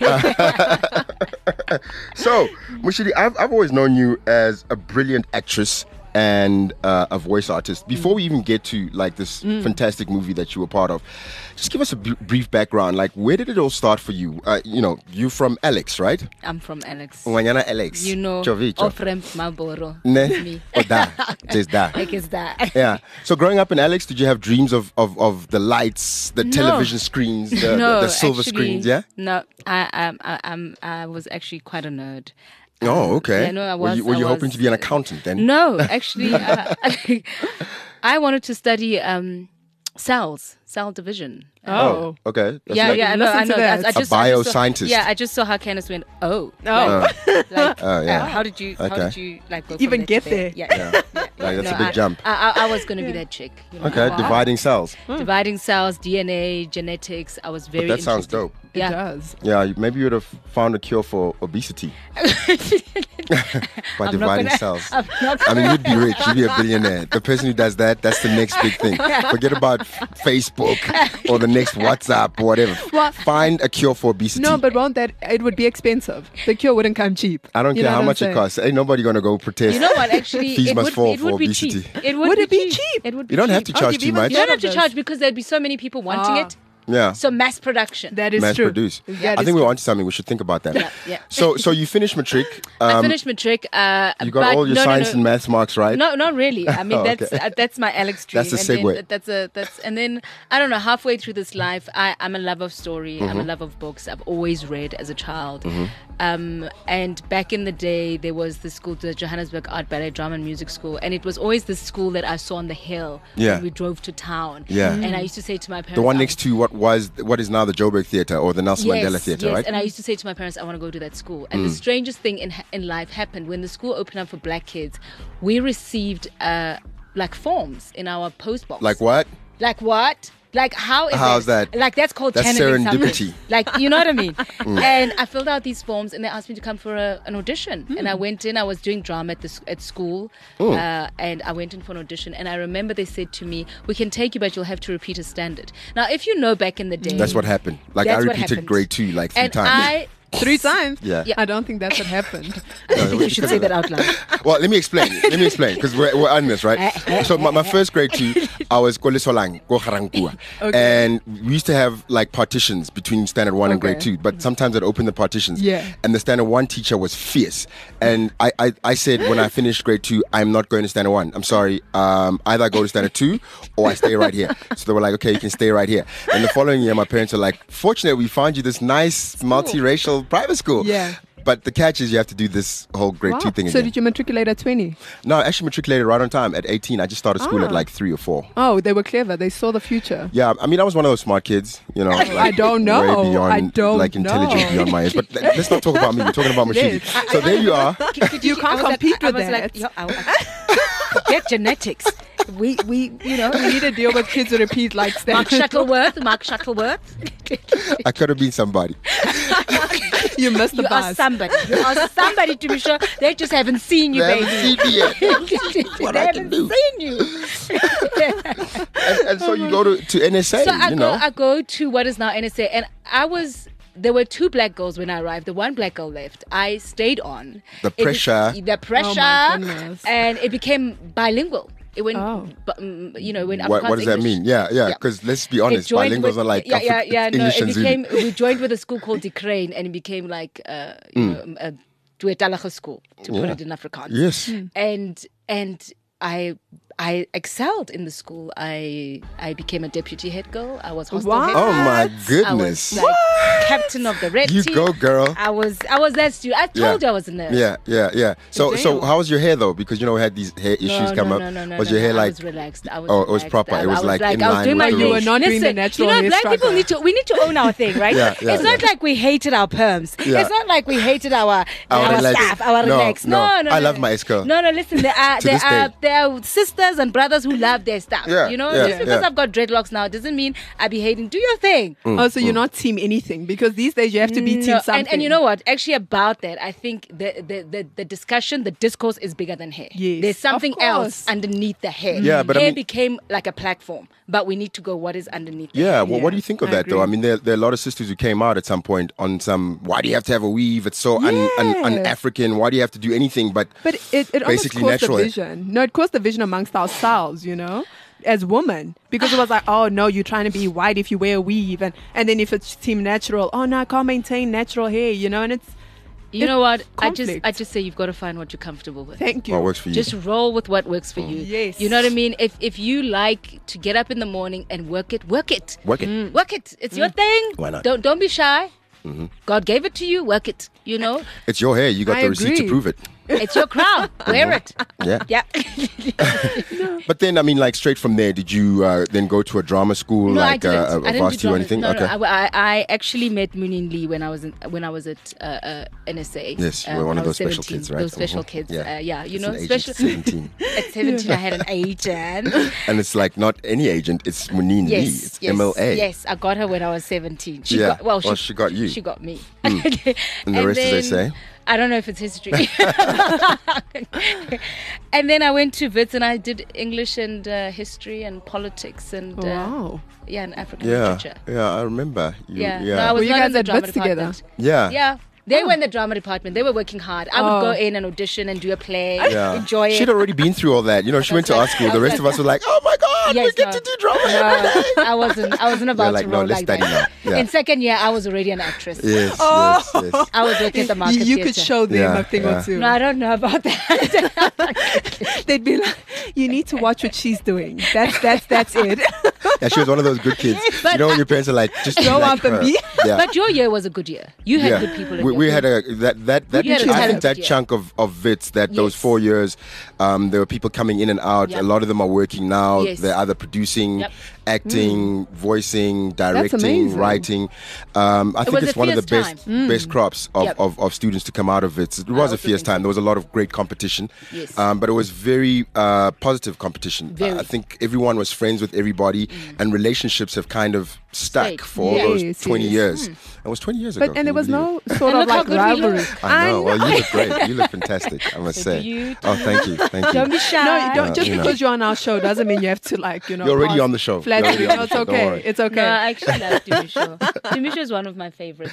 [SPEAKER 3] So, Mushidi, I've, I've always known you as a brilliant actress and uh, a voice artist. Before we even get to like this fantastic movie that you were part of, just give us a b- brief background. Like, where did it all start for you? Uh, you know, you from Alex, right?
[SPEAKER 4] I'm from Alex.
[SPEAKER 3] Wanyana Alex.
[SPEAKER 4] You know,
[SPEAKER 3] Chovicho.
[SPEAKER 4] Ofrem Maboro.
[SPEAKER 3] Ne?
[SPEAKER 4] Me.
[SPEAKER 3] Oh, da. Just da.
[SPEAKER 4] Like it's that.
[SPEAKER 3] Yeah. So growing up in Alex, did you have dreams of, of, of the lights, the
[SPEAKER 4] No.
[SPEAKER 3] television screens, the,
[SPEAKER 4] no,
[SPEAKER 3] the, the silver
[SPEAKER 4] actually,
[SPEAKER 3] screens? Yeah.
[SPEAKER 4] No, I, I, I, I'm, I was actually quite a nerd.
[SPEAKER 3] Oh, okay.
[SPEAKER 4] Yeah, no, I
[SPEAKER 3] were
[SPEAKER 4] was-
[SPEAKER 3] you, were
[SPEAKER 4] I
[SPEAKER 3] you hoping
[SPEAKER 4] was-
[SPEAKER 3] to be an accountant then?
[SPEAKER 4] No, actually, uh, I wanted to study um, cells, cell division.
[SPEAKER 2] Oh.
[SPEAKER 3] okay. That's
[SPEAKER 4] yeah,
[SPEAKER 3] like-
[SPEAKER 4] yeah, I know,
[SPEAKER 2] listen
[SPEAKER 4] I
[SPEAKER 2] to
[SPEAKER 4] know.
[SPEAKER 2] that.
[SPEAKER 4] I, I
[SPEAKER 3] A
[SPEAKER 4] just, I just saw-
[SPEAKER 3] bioscientist.
[SPEAKER 4] yeah, I just saw how Candace went. Oh,
[SPEAKER 2] Oh.
[SPEAKER 4] like, like,
[SPEAKER 3] Oh, yeah.
[SPEAKER 4] uh, how did you? How
[SPEAKER 3] Okay.
[SPEAKER 4] did you like go from
[SPEAKER 2] Even
[SPEAKER 4] there
[SPEAKER 2] get
[SPEAKER 4] to
[SPEAKER 2] there.
[SPEAKER 4] Yeah, yeah. yeah,
[SPEAKER 3] Like, that's
[SPEAKER 4] No,
[SPEAKER 3] a big
[SPEAKER 4] I,
[SPEAKER 3] jump.
[SPEAKER 4] I, I, I was going to be that chick. You know?
[SPEAKER 3] Okay,
[SPEAKER 4] Wow.
[SPEAKER 3] dividing cells.
[SPEAKER 4] Dividing cells, D N A, genetics. I was very.
[SPEAKER 3] But that sounds
[SPEAKER 4] interested.
[SPEAKER 3] dope.
[SPEAKER 2] It
[SPEAKER 4] Yeah.
[SPEAKER 2] does.
[SPEAKER 3] Yeah, you- maybe you would have found a cure for obesity by
[SPEAKER 4] I'm not
[SPEAKER 3] dividing
[SPEAKER 4] gonna-
[SPEAKER 3] cells.
[SPEAKER 4] I'm not
[SPEAKER 3] I mean, you'd be rich. You'd be a billionaire. The person who does that, that's the next big thing. Forget about f- face Facebook or the next WhatsApp or whatever.
[SPEAKER 2] Well,
[SPEAKER 3] Find a cure for obesity.
[SPEAKER 2] No, but won't that, it would be expensive. The cure wouldn't come cheap.
[SPEAKER 3] I don't
[SPEAKER 2] You
[SPEAKER 3] care
[SPEAKER 2] know
[SPEAKER 3] how
[SPEAKER 2] what
[SPEAKER 3] much
[SPEAKER 2] I'm
[SPEAKER 3] it
[SPEAKER 2] saying?
[SPEAKER 3] costs. Ain't nobody going to go protest.
[SPEAKER 4] You know what? Actually,
[SPEAKER 3] Fees
[SPEAKER 4] it
[SPEAKER 3] must
[SPEAKER 4] would,
[SPEAKER 3] fall
[SPEAKER 4] it would
[SPEAKER 3] for
[SPEAKER 4] be
[SPEAKER 3] obesity.
[SPEAKER 4] cheap. It would,
[SPEAKER 2] Would
[SPEAKER 4] be,
[SPEAKER 2] it be
[SPEAKER 4] cheap.
[SPEAKER 2] cheap?
[SPEAKER 4] It would be
[SPEAKER 3] You don't
[SPEAKER 4] cheap.
[SPEAKER 3] have to
[SPEAKER 2] Oh,
[SPEAKER 3] charge
[SPEAKER 2] you've
[SPEAKER 3] too
[SPEAKER 2] even
[SPEAKER 3] much.
[SPEAKER 4] You don't
[SPEAKER 2] thought
[SPEAKER 4] have to
[SPEAKER 2] of
[SPEAKER 4] charge
[SPEAKER 2] this.
[SPEAKER 4] because there'd be so many people wanting
[SPEAKER 2] Ah.
[SPEAKER 4] it.
[SPEAKER 3] Yeah.
[SPEAKER 4] So mass production.
[SPEAKER 2] That is
[SPEAKER 3] Mass
[SPEAKER 2] true.
[SPEAKER 3] produce.
[SPEAKER 2] That
[SPEAKER 3] I
[SPEAKER 2] is
[SPEAKER 3] think we're
[SPEAKER 2] true.
[SPEAKER 3] onto something. We should think about that.
[SPEAKER 4] Yeah, yeah.
[SPEAKER 3] So, so you finished matric.
[SPEAKER 4] I
[SPEAKER 3] Um,
[SPEAKER 4] finished matric. Uh,
[SPEAKER 3] you got
[SPEAKER 4] but
[SPEAKER 3] all your
[SPEAKER 4] no, no,
[SPEAKER 3] science
[SPEAKER 4] no.
[SPEAKER 3] and maths marks right.
[SPEAKER 4] No, not really. I mean,
[SPEAKER 3] Oh,
[SPEAKER 4] that's
[SPEAKER 3] okay.
[SPEAKER 4] uh, that's my Alex dream.
[SPEAKER 3] That's the
[SPEAKER 4] and
[SPEAKER 3] segue.
[SPEAKER 4] then that's a that's and then I don't know. Halfway through this life, I, I'm a love of story. I'm a
[SPEAKER 3] Mm-hmm.
[SPEAKER 4] love of books. I've always read as a child. Um, and back in the day, there was this school, the Johannesburg Art Ballet Drama and Music School, and it was always this school that I saw on the hill
[SPEAKER 3] Yeah.
[SPEAKER 4] when we drove to town.
[SPEAKER 3] Yeah.
[SPEAKER 4] And I used to say to my parents,
[SPEAKER 3] The one
[SPEAKER 4] I-
[SPEAKER 3] next to what was what is now the Joburg Theatre or the Nelson Mandela Theatre,
[SPEAKER 4] yes.
[SPEAKER 3] right?
[SPEAKER 4] And I used to say to my parents, I want to go to that school. And the strangest thing in in life happened when the school opened up for black kids. We received uh, like forms in our post box.
[SPEAKER 3] Like what?
[SPEAKER 4] Like what? Like how is
[SPEAKER 3] How's that?
[SPEAKER 4] Like that's called
[SPEAKER 3] That's
[SPEAKER 4] channeling
[SPEAKER 3] serendipity.
[SPEAKER 4] something. Like you know what I mean? And I filled out these forms and they asked me to come for a, an audition. And I went in. I was doing drama at the s- at school, uh, and I went in for an audition. And I remember they said to me, "We can take you, but you'll have to repeat a standard." Now, if you know back in the day,
[SPEAKER 3] That's what happened. Like
[SPEAKER 4] That's
[SPEAKER 3] I
[SPEAKER 4] what
[SPEAKER 3] repeated
[SPEAKER 4] happened.
[SPEAKER 3] grade two like three
[SPEAKER 4] and
[SPEAKER 3] times.
[SPEAKER 4] I.
[SPEAKER 2] Three times?
[SPEAKER 3] Yeah.
[SPEAKER 4] Yeah.
[SPEAKER 2] I don't think that's what happened.
[SPEAKER 4] I don't think you should say that out loud.
[SPEAKER 3] Well, let me explain. Let me explain because we're, we're on this, right? So my, my first grade two, I was Kolesolang, Goharankua. And we used to have like partitions between standard one and grade
[SPEAKER 2] Okay.
[SPEAKER 3] two, but sometimes I'd open the partitions.
[SPEAKER 2] Yeah.
[SPEAKER 3] And the standard one teacher was fierce. And I, I, I said when I finished grade two, I'm not going to standard one. I'm sorry. Um, either I go to standard two or I stay right here. So they were like, okay, you can stay right here. And the following year, my parents were like, fortunately, we found you this nice multiracial private school.
[SPEAKER 2] Yeah.
[SPEAKER 3] But the catch is you have to do this whole grade
[SPEAKER 2] Wow.
[SPEAKER 3] two thing
[SPEAKER 2] So
[SPEAKER 3] again.
[SPEAKER 2] did you matriculate at twenty?
[SPEAKER 3] No, I actually matriculated right on time at eighteen. I just started school at
[SPEAKER 2] Ah.
[SPEAKER 3] like three or four.
[SPEAKER 2] Oh, they were clever. They saw the future.
[SPEAKER 3] Yeah, I mean, I was one of those smart kids, you know. Like,
[SPEAKER 2] I don't know.
[SPEAKER 3] Way beyond,
[SPEAKER 2] I don't
[SPEAKER 3] like intelligent
[SPEAKER 2] know.
[SPEAKER 3] beyond my age. But th- let's not talk about me. We're talking about Mashidi.
[SPEAKER 2] Yes.
[SPEAKER 3] So there you are.
[SPEAKER 2] You can't
[SPEAKER 4] I was like-
[SPEAKER 2] compete
[SPEAKER 4] I
[SPEAKER 2] with
[SPEAKER 4] was
[SPEAKER 2] that.
[SPEAKER 4] like, yo, I- I- Get genetics. We, we, you know,
[SPEAKER 2] We need to deal with kids who repeat like
[SPEAKER 4] Mark
[SPEAKER 2] standard.
[SPEAKER 4] Shuttleworth, Mark Shuttleworth.
[SPEAKER 3] I could have been somebody.
[SPEAKER 2] You missed the
[SPEAKER 4] You are
[SPEAKER 2] bus.
[SPEAKER 4] somebody. You are somebody to be sure. They just haven't seen you,
[SPEAKER 3] They
[SPEAKER 4] baby.
[SPEAKER 3] haven't seen me yet. What
[SPEAKER 4] they
[SPEAKER 3] I
[SPEAKER 4] haven't
[SPEAKER 3] can do.
[SPEAKER 4] seen you.
[SPEAKER 3] And, and so you go to, to N S A,
[SPEAKER 4] So I
[SPEAKER 3] you
[SPEAKER 4] go,
[SPEAKER 3] know.
[SPEAKER 4] I go to what is now N S A, and I was. There were two black girls when I arrived. The one black girl left. I stayed on.
[SPEAKER 3] The
[SPEAKER 4] It be-
[SPEAKER 3] pressure.
[SPEAKER 4] the pressure.
[SPEAKER 2] Oh my goodness.
[SPEAKER 4] And it became bilingual. It went,
[SPEAKER 2] Oh.
[SPEAKER 4] bu- um, you know, when
[SPEAKER 3] what, what does that mean? Yeah, yeah. Because let's be honest, bilinguals are like
[SPEAKER 4] yeah, yeah,
[SPEAKER 3] Afri-
[SPEAKER 4] yeah. No,
[SPEAKER 3] English
[SPEAKER 4] it
[SPEAKER 3] and Zulu.
[SPEAKER 4] became. We joined with a school called De Crane, and it became like, uh, you know, a Duetalache school to put
[SPEAKER 3] Mm. Yeah.
[SPEAKER 4] it in Afrikaans.
[SPEAKER 3] Yes.
[SPEAKER 4] and and I I excelled in the school. I I became a deputy head girl. I was hostel
[SPEAKER 2] Wow.
[SPEAKER 4] head.
[SPEAKER 3] Oh my
[SPEAKER 4] I was
[SPEAKER 3] goodness.
[SPEAKER 4] like captain of the red
[SPEAKER 3] You
[SPEAKER 4] team.
[SPEAKER 3] go, girl.
[SPEAKER 4] I was I was that student. I told
[SPEAKER 3] Yeah.
[SPEAKER 4] you I was a nurse.
[SPEAKER 3] Yeah, yeah, yeah. So, so
[SPEAKER 2] Damn.
[SPEAKER 3] how was your hair though? Because you know we had these hair issues
[SPEAKER 4] no,
[SPEAKER 3] come
[SPEAKER 4] no,
[SPEAKER 3] up.
[SPEAKER 4] No, no, no,
[SPEAKER 3] was
[SPEAKER 4] no,
[SPEAKER 3] your hair
[SPEAKER 4] no,
[SPEAKER 3] like?
[SPEAKER 4] I was relaxed. I was
[SPEAKER 3] Oh, it was
[SPEAKER 4] relaxed.
[SPEAKER 3] proper.
[SPEAKER 4] I,
[SPEAKER 3] It was
[SPEAKER 4] I
[SPEAKER 3] like in
[SPEAKER 4] I was
[SPEAKER 3] line
[SPEAKER 4] doing
[SPEAKER 3] with
[SPEAKER 4] my
[SPEAKER 3] the
[SPEAKER 4] thing.
[SPEAKER 3] You were
[SPEAKER 2] not doing the
[SPEAKER 4] Listen,
[SPEAKER 2] natural
[SPEAKER 4] You know,
[SPEAKER 2] hair
[SPEAKER 4] black people
[SPEAKER 2] struggle.
[SPEAKER 4] need to. We need to own our thing, right?
[SPEAKER 3] Yeah, yeah,
[SPEAKER 4] it's not
[SPEAKER 3] yeah.
[SPEAKER 4] like we hated our perms.
[SPEAKER 3] Yeah.
[SPEAKER 4] It's not like we hated our
[SPEAKER 3] Our
[SPEAKER 4] our,
[SPEAKER 3] relax.
[SPEAKER 4] staff, our
[SPEAKER 3] No,
[SPEAKER 4] relax.
[SPEAKER 3] no.
[SPEAKER 4] No, no,
[SPEAKER 3] I
[SPEAKER 4] no,
[SPEAKER 3] love
[SPEAKER 4] no.
[SPEAKER 3] my ex-girl.
[SPEAKER 4] No, no. Listen, there are
[SPEAKER 3] To
[SPEAKER 4] there
[SPEAKER 3] this
[SPEAKER 4] are
[SPEAKER 3] day.
[SPEAKER 4] there are sisters and brothers who love their stuff.
[SPEAKER 3] Yeah,
[SPEAKER 4] you know,
[SPEAKER 3] yeah,
[SPEAKER 4] just because
[SPEAKER 3] yeah.
[SPEAKER 4] I've got dreadlocks now doesn't mean I be hating. Do your thing.
[SPEAKER 3] Mm.
[SPEAKER 2] Oh, so you're not team anything because these days you have to be team
[SPEAKER 4] No,
[SPEAKER 2] something.
[SPEAKER 4] and, and you know what? Actually, about that, I think the, the, the, the discussion, the discourse is bigger than hair.
[SPEAKER 2] Yes,
[SPEAKER 4] There's something
[SPEAKER 2] of
[SPEAKER 4] else
[SPEAKER 2] course.
[SPEAKER 4] underneath the hair.
[SPEAKER 3] Yeah, but I
[SPEAKER 4] hair
[SPEAKER 3] mean-
[SPEAKER 4] became like a platform, but we need to go what is underneath. the
[SPEAKER 3] Yeah,
[SPEAKER 4] hair.
[SPEAKER 3] well, what do you think of
[SPEAKER 2] I
[SPEAKER 3] that, though?
[SPEAKER 2] agree.
[SPEAKER 3] I mean, there, there are a lot of sisters who came out at some point on some, why do you have to have a weave? It's so un, un,
[SPEAKER 2] Yeah.
[SPEAKER 3] un-African. Why do you have to do anything but,
[SPEAKER 2] But it, it almost
[SPEAKER 3] basically
[SPEAKER 2] caused
[SPEAKER 3] natural?
[SPEAKER 2] division. No, it caused division amongst ourselves, you know, as women. Because it was like, oh, no, you're trying to be white if you wear a weave. And, and then if it's team natural, oh, no, I can't maintain natural hair, you know, and it's,
[SPEAKER 4] You know what? I just
[SPEAKER 2] conflict.
[SPEAKER 4] I just say you've got to find what you're comfortable with.
[SPEAKER 2] thank you.
[SPEAKER 3] what works for you?
[SPEAKER 4] Just roll with what works for you.
[SPEAKER 2] Yes.
[SPEAKER 4] You know what I mean? If if you like to get up in the morning and work it, work it.
[SPEAKER 3] Work it.
[SPEAKER 4] Work it. It's your thing.
[SPEAKER 3] Why not?
[SPEAKER 4] Don't don't be shy. God gave it to you. Work it. You know,
[SPEAKER 3] It's your hair. You got
[SPEAKER 2] I
[SPEAKER 3] the receipt to
[SPEAKER 2] agree.
[SPEAKER 3] prove it.
[SPEAKER 4] it's your crown. Wear it.
[SPEAKER 3] Yeah.
[SPEAKER 4] Yeah.
[SPEAKER 3] But then, I mean, like straight from there, did you uh, then go to a drama school,
[SPEAKER 4] No,
[SPEAKER 3] like
[SPEAKER 4] I didn't.
[SPEAKER 3] uh, a,
[SPEAKER 4] I
[SPEAKER 3] a
[SPEAKER 4] didn't do
[SPEAKER 3] varsity or
[SPEAKER 4] drama.
[SPEAKER 3] anything?
[SPEAKER 4] No,
[SPEAKER 3] okay.
[SPEAKER 4] no. I, I, I actually met Munin Lee when I was in, when I was at uh, uh, N S A.
[SPEAKER 3] Yes, you
[SPEAKER 4] uh,
[SPEAKER 3] were one
[SPEAKER 4] when
[SPEAKER 3] of
[SPEAKER 4] I was
[SPEAKER 3] those special
[SPEAKER 4] seventeen.
[SPEAKER 3] kids, right?
[SPEAKER 4] Those special
[SPEAKER 3] Mhm.
[SPEAKER 4] kids.
[SPEAKER 3] Yeah.
[SPEAKER 4] Uh, yeah, you
[SPEAKER 3] It's
[SPEAKER 4] know,
[SPEAKER 3] an age of
[SPEAKER 4] special.
[SPEAKER 3] seventeen.
[SPEAKER 4] At seventeen, I had an agent.
[SPEAKER 3] And it's like not any agent, it's Munin Lee.
[SPEAKER 4] Yes,
[SPEAKER 3] It's
[SPEAKER 4] yes,
[SPEAKER 3] M L A.
[SPEAKER 4] Yes, I got her when I was seventeen. She
[SPEAKER 3] Yeah.
[SPEAKER 4] got well. She,
[SPEAKER 3] Well, she got you.
[SPEAKER 4] She got me.
[SPEAKER 3] And the rest, as they say?
[SPEAKER 4] I don't know if it's history. And then I went to Wits and I did English and uh, history and politics and uh,
[SPEAKER 2] Wow.
[SPEAKER 4] yeah, and African
[SPEAKER 3] Yeah,
[SPEAKER 4] literature.
[SPEAKER 3] yeah, I remember. You,
[SPEAKER 4] Yeah,
[SPEAKER 3] yeah,
[SPEAKER 4] No, I was
[SPEAKER 2] Were you
[SPEAKER 4] not
[SPEAKER 2] guys
[SPEAKER 4] in the
[SPEAKER 2] at
[SPEAKER 4] drama
[SPEAKER 2] Wits together?
[SPEAKER 4] department.
[SPEAKER 3] yeah.
[SPEAKER 4] Yeah. They were in the drama department. They were working hard. I would
[SPEAKER 2] Oh.
[SPEAKER 4] go in and audition and do a play,
[SPEAKER 3] Yeah.
[SPEAKER 4] enjoy it.
[SPEAKER 3] She'd already been through all that. You know, she went to
[SPEAKER 4] like-
[SPEAKER 3] art school.
[SPEAKER 4] I
[SPEAKER 3] The
[SPEAKER 4] was
[SPEAKER 3] rest of
[SPEAKER 4] like-
[SPEAKER 3] us were like, oh my God, we
[SPEAKER 4] Yes,
[SPEAKER 3] get
[SPEAKER 4] no.
[SPEAKER 3] to do drama every day.
[SPEAKER 4] No, I wasn't. I wasn't about
[SPEAKER 3] like,
[SPEAKER 4] to
[SPEAKER 3] no,
[SPEAKER 4] roll
[SPEAKER 3] let's
[SPEAKER 4] like
[SPEAKER 3] study
[SPEAKER 4] that.
[SPEAKER 3] now. Yeah.
[SPEAKER 4] In second year, I was already an actress.
[SPEAKER 3] Yes,
[SPEAKER 2] Oh.
[SPEAKER 3] yes, yes.
[SPEAKER 4] I was working at the
[SPEAKER 2] You,
[SPEAKER 4] market
[SPEAKER 2] you could
[SPEAKER 4] theatre.
[SPEAKER 2] show them
[SPEAKER 3] Yeah,
[SPEAKER 2] a thing
[SPEAKER 3] yeah.
[SPEAKER 2] or two.
[SPEAKER 4] No, I don't know about that.
[SPEAKER 2] They'd be like, "You need to watch what she's doing. That's that's that's it."
[SPEAKER 3] Yeah, she was one of those good kids.
[SPEAKER 4] But
[SPEAKER 3] you know, when your parents are like, just be
[SPEAKER 2] Go
[SPEAKER 3] like
[SPEAKER 2] out the
[SPEAKER 3] her.
[SPEAKER 2] beat.
[SPEAKER 3] Yeah.
[SPEAKER 4] But your year was a good year. You had
[SPEAKER 3] yeah.
[SPEAKER 4] good people in
[SPEAKER 3] we,
[SPEAKER 4] your
[SPEAKER 3] we
[SPEAKER 4] group.
[SPEAKER 3] had a that that that
[SPEAKER 4] You had a
[SPEAKER 3] I think
[SPEAKER 4] talent,
[SPEAKER 3] that
[SPEAKER 4] yeah.
[SPEAKER 3] chunk of of Wits, that those
[SPEAKER 4] Yes.
[SPEAKER 3] four years, um, there were people coming in and out.
[SPEAKER 4] Yep.
[SPEAKER 3] A lot of them are working now.
[SPEAKER 4] Yes.
[SPEAKER 3] They're either producing,
[SPEAKER 4] Yep.
[SPEAKER 3] acting, voicing, directing,
[SPEAKER 2] amazing.
[SPEAKER 3] writing. Um, I think
[SPEAKER 4] was
[SPEAKER 3] it's
[SPEAKER 4] a
[SPEAKER 3] one of the
[SPEAKER 4] fierce
[SPEAKER 3] best
[SPEAKER 4] time.
[SPEAKER 3] best crops of,
[SPEAKER 4] Yep.
[SPEAKER 3] of, of students to come out of it. It was a
[SPEAKER 4] also
[SPEAKER 3] fierce
[SPEAKER 4] think
[SPEAKER 3] time.
[SPEAKER 4] so.
[SPEAKER 3] There was a lot of great competition.
[SPEAKER 4] Yes.
[SPEAKER 3] Um, but it was very uh, positive competition.
[SPEAKER 4] Very.
[SPEAKER 3] I think everyone was friends with everybody, and relationships have kind of stuck
[SPEAKER 4] Stayed.
[SPEAKER 3] for all
[SPEAKER 2] Yes,
[SPEAKER 3] those twenty
[SPEAKER 2] yes.
[SPEAKER 3] years. It was twenty years ago.
[SPEAKER 2] But
[SPEAKER 3] can
[SPEAKER 2] and there
[SPEAKER 3] you
[SPEAKER 2] was
[SPEAKER 3] believe it?
[SPEAKER 2] no sort
[SPEAKER 4] And
[SPEAKER 2] of
[SPEAKER 4] look how
[SPEAKER 2] like
[SPEAKER 4] good we
[SPEAKER 2] rivalry.
[SPEAKER 4] look.
[SPEAKER 3] I know. Well, you look great. You look fantastic, I must say.
[SPEAKER 4] you.
[SPEAKER 3] Oh, thank you. Thank you.
[SPEAKER 4] Don't be shy.
[SPEAKER 2] No, you don't,
[SPEAKER 3] Uh,
[SPEAKER 2] just
[SPEAKER 3] you know.
[SPEAKER 2] because you're on our show doesn't mean you have to like, you know.
[SPEAKER 3] You're already
[SPEAKER 2] pass
[SPEAKER 3] on the show.
[SPEAKER 2] flat
[SPEAKER 3] You're already
[SPEAKER 2] through.
[SPEAKER 3] on
[SPEAKER 2] No,
[SPEAKER 3] the
[SPEAKER 2] it's
[SPEAKER 3] show. Don't
[SPEAKER 2] okay.
[SPEAKER 3] worry.
[SPEAKER 2] It's
[SPEAKER 4] No,
[SPEAKER 2] okay.
[SPEAKER 4] I actually love Dimisho. Dimisho is one of my favorites.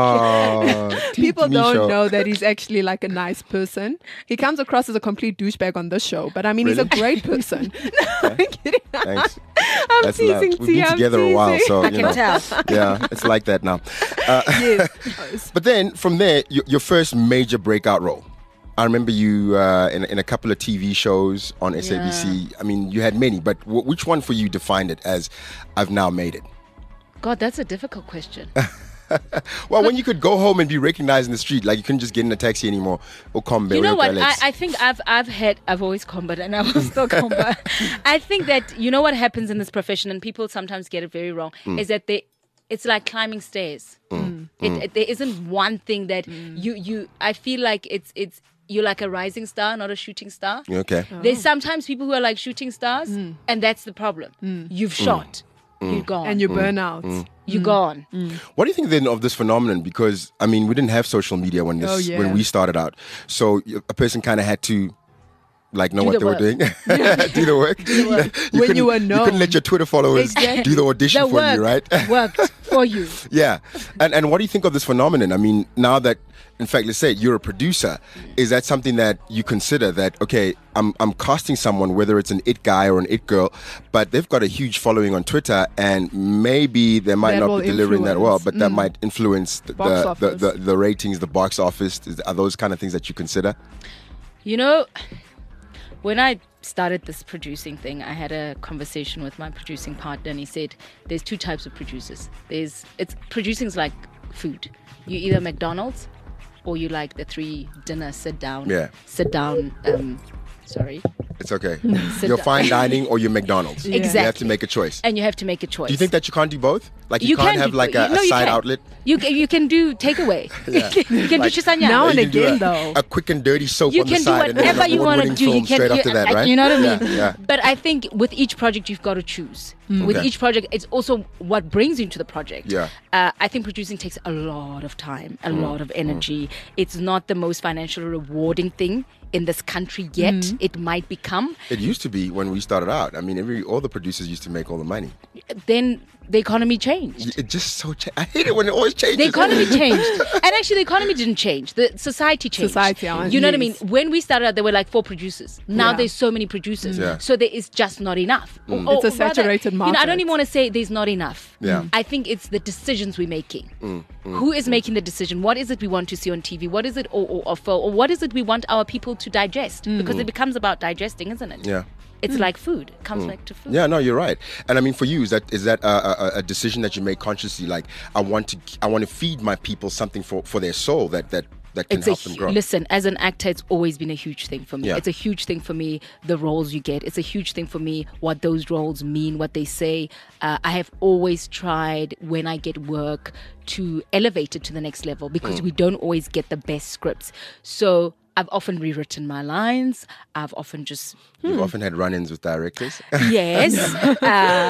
[SPEAKER 3] Oh,
[SPEAKER 2] People
[SPEAKER 3] Team
[SPEAKER 2] don't
[SPEAKER 3] Show.
[SPEAKER 2] know that he's actually like a nice person. He comes across as a complete douchebag on this show, but I mean,
[SPEAKER 3] Really?
[SPEAKER 2] he's a great person. No, I'm kidding.
[SPEAKER 3] Thanks.
[SPEAKER 2] I'm
[SPEAKER 3] That's
[SPEAKER 2] teasing
[SPEAKER 3] love. We've
[SPEAKER 2] T,
[SPEAKER 3] been
[SPEAKER 2] I'm
[SPEAKER 3] together a while,
[SPEAKER 2] teasing.
[SPEAKER 3] so
[SPEAKER 4] I
[SPEAKER 3] you
[SPEAKER 4] can
[SPEAKER 3] know.
[SPEAKER 4] tell.
[SPEAKER 3] Yeah, it's like that now. Uh,
[SPEAKER 2] Yes.
[SPEAKER 3] but then from there, your, your first major breakout role. I remember you uh, in, in a couple of T V shows on S A B C. I mean, you had many, but w- which one for you defined it as I've now made it?
[SPEAKER 4] God, that's a difficult question.
[SPEAKER 3] Well, when you could go home and be recognized in the street, like you couldn't just get in a taxi anymore. Or combat.
[SPEAKER 4] You know what? I, I think I've I've had I've always combat and I will still combat. I think that you know what happens in this profession, and people sometimes get it very wrong,
[SPEAKER 3] Mm.
[SPEAKER 4] is that they it's like climbing stairs. It, it, there isn't one thing that you you. I feel like it's it's you're like a rising star, not a shooting star.
[SPEAKER 3] Okay.
[SPEAKER 4] There's sometimes people who are like shooting stars, and that's the problem. You've shot, you're gone,
[SPEAKER 2] And you burn out.
[SPEAKER 4] you're gone.
[SPEAKER 3] What do you think then of this phenomenon? Because I mean, we didn't have social media when this
[SPEAKER 2] Oh, yeah.
[SPEAKER 3] when we started out, so y- a person kind of had to like know
[SPEAKER 4] Do
[SPEAKER 3] what
[SPEAKER 4] the
[SPEAKER 3] they were
[SPEAKER 4] work.
[SPEAKER 3] doing, do the work. You
[SPEAKER 2] When
[SPEAKER 3] couldn't-
[SPEAKER 2] you were
[SPEAKER 3] you
[SPEAKER 2] known.
[SPEAKER 3] couldn't let your Twitter followers
[SPEAKER 2] Exactly.
[SPEAKER 3] do the audition
[SPEAKER 4] The
[SPEAKER 3] for
[SPEAKER 4] work
[SPEAKER 3] you, right?
[SPEAKER 4] worked for you.
[SPEAKER 3] Yeah, and and what do you think of this phenomenon? I mean, now that, in fact, let's say you're a producer, is that something that you consider that okay, I'm I'm casting someone, whether it's an it guy or an it girl, but they've got a huge following on Twitter, and maybe they might
[SPEAKER 2] That
[SPEAKER 3] not
[SPEAKER 2] will
[SPEAKER 3] be delivering that well,
[SPEAKER 2] influence.
[SPEAKER 3] but that
[SPEAKER 2] Mm.
[SPEAKER 3] might influence the
[SPEAKER 2] Box
[SPEAKER 3] the, the,
[SPEAKER 2] office.
[SPEAKER 3] the the ratings, the box office. Is, are those kind of things that you consider?
[SPEAKER 4] You know, when I started this producing thing, I had a conversation with my producing partner, and he said, "There's two types of producers. There's it's producing's like food. You either McDonald's, or you like the three dinner sit down,
[SPEAKER 3] Yeah.
[SPEAKER 4] sit down. Um, sorry,
[SPEAKER 3] It's okay.
[SPEAKER 4] Sit
[SPEAKER 3] You're
[SPEAKER 4] down.
[SPEAKER 3] fine dining or you're McDonald's. You have to
[SPEAKER 4] Exactly.
[SPEAKER 3] make a choice.
[SPEAKER 4] and you have to make a choice.
[SPEAKER 3] Do you think that you can't do both? Like you,
[SPEAKER 4] You
[SPEAKER 3] can't
[SPEAKER 4] can
[SPEAKER 3] have
[SPEAKER 4] do-
[SPEAKER 3] like
[SPEAKER 4] you-
[SPEAKER 3] a,
[SPEAKER 4] no,
[SPEAKER 3] a
[SPEAKER 4] you
[SPEAKER 3] side
[SPEAKER 4] can.
[SPEAKER 3] outlet?
[SPEAKER 4] You ca- you can do takeaway.
[SPEAKER 3] Yeah.
[SPEAKER 4] You can
[SPEAKER 3] Like,
[SPEAKER 4] do chisanya.
[SPEAKER 2] Now
[SPEAKER 3] Or
[SPEAKER 2] and
[SPEAKER 3] you can do
[SPEAKER 2] again,
[SPEAKER 3] a,
[SPEAKER 2] though.
[SPEAKER 3] a quick and dirty soap
[SPEAKER 4] You
[SPEAKER 3] on the
[SPEAKER 4] can do
[SPEAKER 3] side, and then
[SPEAKER 4] whatever
[SPEAKER 3] an
[SPEAKER 4] you want to
[SPEAKER 3] award-winning
[SPEAKER 4] do. You
[SPEAKER 3] film
[SPEAKER 4] can,
[SPEAKER 3] straight
[SPEAKER 4] you,
[SPEAKER 3] after that,
[SPEAKER 4] like,
[SPEAKER 3] right?
[SPEAKER 4] you know what I
[SPEAKER 3] Yeah,
[SPEAKER 4] mean?
[SPEAKER 3] yeah.
[SPEAKER 4] But I think with each project, you've got to choose. With
[SPEAKER 3] Okay.
[SPEAKER 4] each project, it's also what brings you into the project.
[SPEAKER 3] Yeah.
[SPEAKER 4] Uh, I think producing takes a lot of time, a lot of energy. It's not the most financially rewarding thing in this country yet. It might become.
[SPEAKER 3] It used to be when we started out. I mean, every all the producers used to make all the money.
[SPEAKER 4] Then the economy changed.
[SPEAKER 3] It just so. Cha- I hate it when it always changes.
[SPEAKER 4] The economy changed. And actually, the economy didn't change. The society changed.
[SPEAKER 2] Society, uh,
[SPEAKER 4] You know what I mean?
[SPEAKER 2] yes.
[SPEAKER 4] When we started out, there were like four producers. Now
[SPEAKER 2] Yeah.
[SPEAKER 4] there's so many producers.
[SPEAKER 3] Yeah.
[SPEAKER 4] So there is just not enough. Or-
[SPEAKER 2] It's a
[SPEAKER 4] or
[SPEAKER 2] saturated
[SPEAKER 4] You know, I don't
[SPEAKER 2] market.
[SPEAKER 4] even want to say there's not enough.
[SPEAKER 3] Yeah.
[SPEAKER 4] I think it's the decisions we're making. Who is making the decision? What is it we want to see on T V? What is it or, or offer? Or what is it we want our people to digest? Because it becomes about digesting, isn't it?
[SPEAKER 3] Yeah.
[SPEAKER 4] It's like food. It comes back to food.
[SPEAKER 3] Yeah, no, you're right. And I mean, for you, is that is that a, a, a decision that you make consciously? Like, I want to, I want to feed my people something for, for their soul that that that can
[SPEAKER 4] It's a
[SPEAKER 3] help them
[SPEAKER 4] hu-
[SPEAKER 3] grow.
[SPEAKER 4] listen, as an actor, it's always been a huge thing for me.
[SPEAKER 3] Yeah.
[SPEAKER 4] It's a huge thing for me, the roles you get. It's a huge thing for me, what those roles mean, what they say. Uh, I have always tried, when I get work, to elevate it to the next level, because we don't always get the best scripts. So I've often rewritten my lines. I've often just,
[SPEAKER 3] You've often had run-ins with directors.
[SPEAKER 4] yes. uh,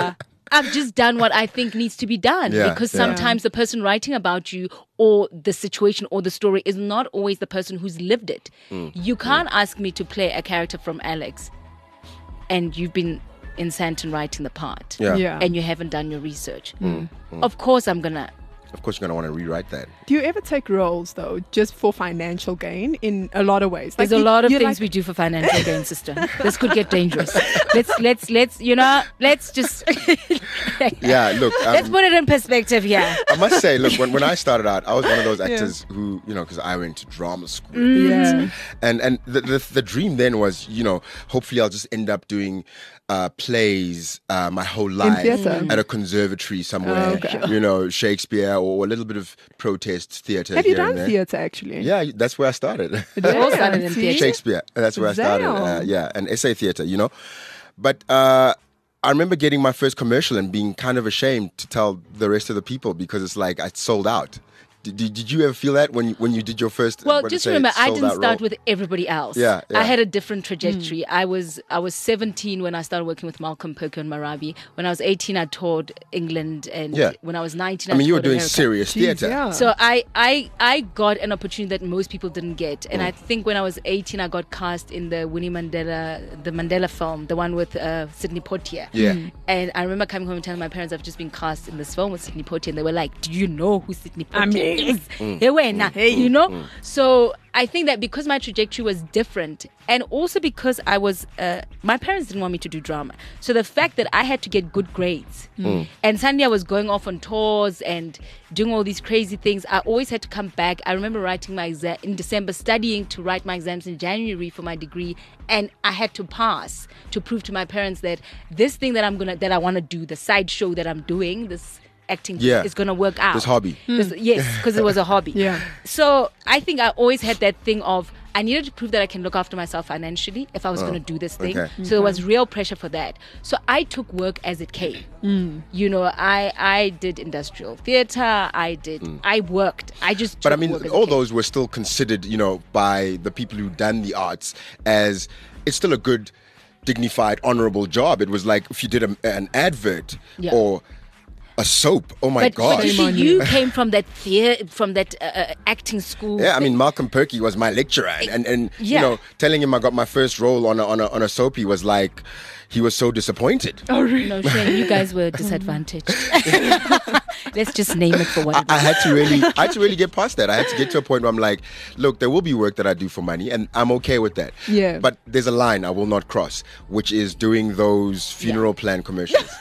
[SPEAKER 4] I've just done what I think needs to be done.
[SPEAKER 3] Yeah,
[SPEAKER 4] because
[SPEAKER 3] yeah.
[SPEAKER 4] sometimes the person writing about you or the situation or the story is not always the person who's lived it.
[SPEAKER 3] Mm.
[SPEAKER 4] You can't ask me to play a character from Alex and you've been in Santon writing the part.
[SPEAKER 3] Yeah.
[SPEAKER 2] Yeah.
[SPEAKER 4] And you haven't done your research. Of course I'm going to.
[SPEAKER 3] Of course, you're going to want to rewrite that.
[SPEAKER 2] Do you ever take roles though, just for financial gain in a lot of ways?
[SPEAKER 4] There's
[SPEAKER 2] Like,
[SPEAKER 4] a
[SPEAKER 2] you-
[SPEAKER 4] lot of
[SPEAKER 2] you're
[SPEAKER 4] things
[SPEAKER 2] like-
[SPEAKER 4] we do for financial gain, sister. This could get dangerous. Let's, let's, let's, you know, let's just.
[SPEAKER 3] Yeah, look. Um,
[SPEAKER 4] Let's put it in perspective here.
[SPEAKER 3] I must say, look, when, when I started out, I was one of those actors who, you know, because I went to drama school.
[SPEAKER 2] Yeah.
[SPEAKER 3] And and the, the the dream then was, you know, hopefully I'll just end up doing uh, plays uh, my whole life
[SPEAKER 2] theatre?
[SPEAKER 3] at a conservatory somewhere,
[SPEAKER 2] Oh, okay.
[SPEAKER 3] you know, Shakespeare or a little bit of protest theatre.
[SPEAKER 2] Have you
[SPEAKER 3] here and
[SPEAKER 2] done
[SPEAKER 3] there.
[SPEAKER 2] theatre actually?
[SPEAKER 3] Yeah, that's where I started.
[SPEAKER 4] We all started
[SPEAKER 2] Damn,
[SPEAKER 4] in
[SPEAKER 2] see?
[SPEAKER 4] theatre.
[SPEAKER 3] Shakespeare. That's where I started. Uh,
[SPEAKER 2] Damn.
[SPEAKER 3] yeah, and essay theatre, you know. But uh, I remember getting my first commercial and being kind of ashamed to tell the rest of the people because it's like I sold out. Did, did, did you ever feel that when you, when you did your first?
[SPEAKER 4] Well,
[SPEAKER 3] what did
[SPEAKER 4] just
[SPEAKER 3] you say,
[SPEAKER 4] remember, I
[SPEAKER 3] sold
[SPEAKER 4] didn't
[SPEAKER 3] out
[SPEAKER 4] start
[SPEAKER 3] role?
[SPEAKER 4] with everybody else.
[SPEAKER 3] Yeah, yeah.
[SPEAKER 4] I had a different trajectory. I was I was seventeen when I started working with Malcolm Perker and Marabi. When I was eighteen, I toured England, and
[SPEAKER 3] Yeah.
[SPEAKER 4] when I was nineteen,
[SPEAKER 3] I
[SPEAKER 4] I,
[SPEAKER 3] mean, you were
[SPEAKER 4] toured
[SPEAKER 3] doing
[SPEAKER 4] America.
[SPEAKER 3] serious
[SPEAKER 2] Jeez,
[SPEAKER 3] theatre.
[SPEAKER 2] yeah.
[SPEAKER 4] So I, I I got an opportunity that most people didn't get, and
[SPEAKER 3] Mm.
[SPEAKER 4] I think when I was eighteen, I got cast in the Winnie Mandela, the Mandela film, the one with uh, Sidney Poitier.
[SPEAKER 3] Yeah. Mm.
[SPEAKER 4] And I remember coming home and telling my parents I've just been cast in this film with Sidney Poitier, and they were like, "Do you know who Sidney Poitier
[SPEAKER 2] I mean-
[SPEAKER 4] is?"
[SPEAKER 3] Mm.
[SPEAKER 4] Hey, when, nah, you know. So I think that because my trajectory was different, and also because I was, uh, my parents didn't want me to do drama. So the fact that I had to get good grades, and suddenly I was going off on tours and doing all these crazy things, I always had to come back. I remember writing my exam in December, studying to write my exams in January for my degree, and I had to pass to prove to my parents that this thing that I'm gonna, that I want to do, the side show that I'm doing, this acting
[SPEAKER 3] Yeah.
[SPEAKER 4] is gonna work out.
[SPEAKER 3] This hobby.
[SPEAKER 4] This- yes, because it was a hobby.
[SPEAKER 2] Yeah.
[SPEAKER 4] So I think I always had that thing of I needed to prove that I can look after myself financially if I was going to do this thing.
[SPEAKER 3] okay.
[SPEAKER 4] So there was real pressure for that. So I took work as it came. You know, I I did industrial theatre. I did. I worked. I just.
[SPEAKER 3] But I
[SPEAKER 4] took
[SPEAKER 3] mean,
[SPEAKER 4] work as it
[SPEAKER 3] all
[SPEAKER 4] came.
[SPEAKER 3] those were still considered, you know, by the people who done the arts as it's still a good, dignified, honorable job. It was like if you did a, an advert
[SPEAKER 4] Yeah.
[SPEAKER 3] or a soap. Oh my
[SPEAKER 4] But, but
[SPEAKER 3] gosh.
[SPEAKER 4] you
[SPEAKER 2] Shame on
[SPEAKER 4] see,
[SPEAKER 2] you.
[SPEAKER 4] you came from that theatre, from that uh, uh, acting school.
[SPEAKER 3] Yeah, I mean Malcolm Perky was my lecturer, and and, and
[SPEAKER 4] Yeah.
[SPEAKER 3] you know, telling him I got my first role on a, on a on a soap, he was like, he was so disappointed.
[SPEAKER 2] Oh, really?
[SPEAKER 4] No, Shane, you guys were disadvantaged. Let's just name it for what
[SPEAKER 3] I,
[SPEAKER 4] it
[SPEAKER 3] I
[SPEAKER 4] is.
[SPEAKER 3] had to really, I had to really get past that. I had to get to a point where I'm like, look, there will be work that I do for money, and I'm okay with that.
[SPEAKER 2] Yeah.
[SPEAKER 3] But there's a line I will not cross, which is doing those funeral plan commercials.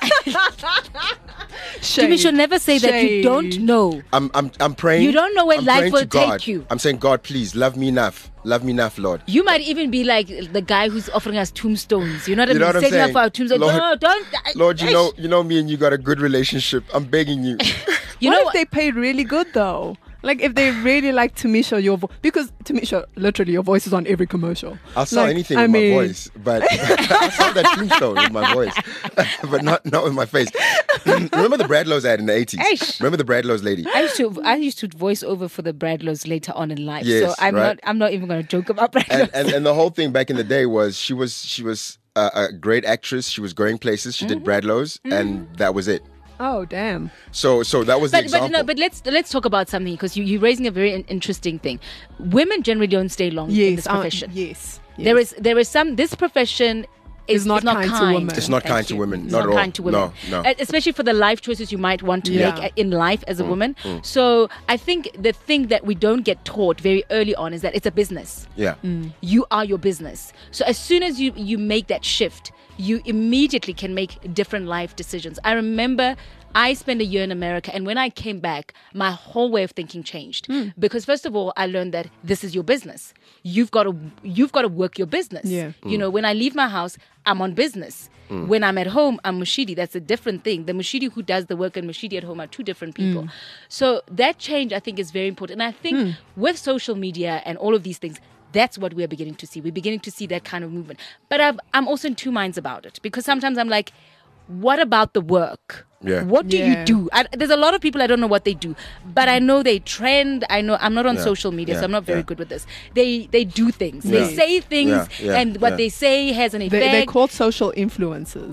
[SPEAKER 2] Shade.
[SPEAKER 4] You should never say that you don't
[SPEAKER 2] Shade.
[SPEAKER 4] know.
[SPEAKER 3] I'm, I'm, I'm praying.
[SPEAKER 4] You don't know where
[SPEAKER 3] I'm
[SPEAKER 4] life
[SPEAKER 3] praying
[SPEAKER 4] will
[SPEAKER 3] to God.
[SPEAKER 4] take you.
[SPEAKER 3] I'm saying, God, please love me enough, love me enough, Lord.
[SPEAKER 4] You might even be like the guy who's offering us tombstones. You know what I
[SPEAKER 3] You
[SPEAKER 4] mean?
[SPEAKER 3] know what I'm
[SPEAKER 4] Setting up
[SPEAKER 3] saying?
[SPEAKER 4] for our tombstones.
[SPEAKER 3] Lord-
[SPEAKER 4] no, don't.
[SPEAKER 3] Lord, you know, you know me and you got a good relationship. I'm begging you.
[SPEAKER 4] You
[SPEAKER 2] what
[SPEAKER 4] know
[SPEAKER 2] if
[SPEAKER 4] what?
[SPEAKER 2] they paid really good though? Like if they really like Tamisha, your vo- because Tamisha, literally your voice is on every commercial.
[SPEAKER 3] I'll sell
[SPEAKER 2] Like,
[SPEAKER 3] anything
[SPEAKER 2] I
[SPEAKER 3] with
[SPEAKER 2] mean-
[SPEAKER 3] my voice, but I'll sell that tombstone with my voice, but not not with my face. Remember the Bradlow's ad in the eighties?
[SPEAKER 4] Eish.
[SPEAKER 3] Remember the Bradlow's lady?
[SPEAKER 4] I used to I used to voice over for the Bradlows later on in life.
[SPEAKER 3] Yes,
[SPEAKER 4] so I'm
[SPEAKER 3] right.
[SPEAKER 4] not I'm not even going to joke about Bradlows.
[SPEAKER 3] And, and and the whole thing back in the day was she was she was a, a great actress. She was going places. She
[SPEAKER 4] Mm-hmm.
[SPEAKER 3] did Bradlow's, and that was it.
[SPEAKER 2] Oh damn!
[SPEAKER 3] So so that was the
[SPEAKER 4] but but
[SPEAKER 3] example.
[SPEAKER 4] no, but let's let's talk about something because you you're raising a very in- interesting thing. Women generally don't stay long in
[SPEAKER 2] Yes,
[SPEAKER 4] this
[SPEAKER 2] uh,
[SPEAKER 4] profession.
[SPEAKER 2] yes, yes.
[SPEAKER 4] There is there is some this profession is
[SPEAKER 2] Is not
[SPEAKER 4] is not
[SPEAKER 2] kind to
[SPEAKER 4] kind.
[SPEAKER 2] women.
[SPEAKER 3] It's not
[SPEAKER 4] Thank
[SPEAKER 3] kind to
[SPEAKER 4] you.
[SPEAKER 3] women,
[SPEAKER 4] It's
[SPEAKER 3] not
[SPEAKER 4] not
[SPEAKER 3] at all.
[SPEAKER 4] kind to women.
[SPEAKER 3] No, no.
[SPEAKER 4] Uh, Especially for the life choices you might want to
[SPEAKER 2] Yeah.
[SPEAKER 4] make uh, in life as a
[SPEAKER 3] Mm,
[SPEAKER 4] woman. So I think the thing that we don't get taught very early on is that it's a business.
[SPEAKER 3] yeah.
[SPEAKER 4] You are your business. So as soon as you you make that shift, you immediately can make different life decisions. I remember I spent a year in America, and when I came back, my whole way of thinking changed. Because first of all, I learned that this is your business. You've got to you've got to work your business.
[SPEAKER 2] Yeah.
[SPEAKER 4] You know, when I leave my house, I'm on business. When I'm at home, I'm Mushidi. That's a different thing. The Mushidi who does the work and Mushidi at home are two different people. So that change, I think, is very important. And I think with social media and all of these things, that's what we're beginning to see. We're beginning to see that kind of movement. But I've, I'm also in two minds about it because sometimes I'm like, what about the work?
[SPEAKER 3] Yeah.
[SPEAKER 4] What do
[SPEAKER 2] Yeah.
[SPEAKER 4] you do? I, there's a lot of people I don't know what they do, but I know they trend. I know I'm not on
[SPEAKER 3] Yeah.
[SPEAKER 4] social media,
[SPEAKER 3] Yeah.
[SPEAKER 4] so I'm not very
[SPEAKER 3] Yeah.
[SPEAKER 4] good with this. They they do things.
[SPEAKER 3] Yeah.
[SPEAKER 4] They say things,
[SPEAKER 3] Yeah. Yeah.
[SPEAKER 4] and what
[SPEAKER 3] Yeah.
[SPEAKER 4] they say has an
[SPEAKER 2] They,
[SPEAKER 4] effect.
[SPEAKER 2] they're called social influencers.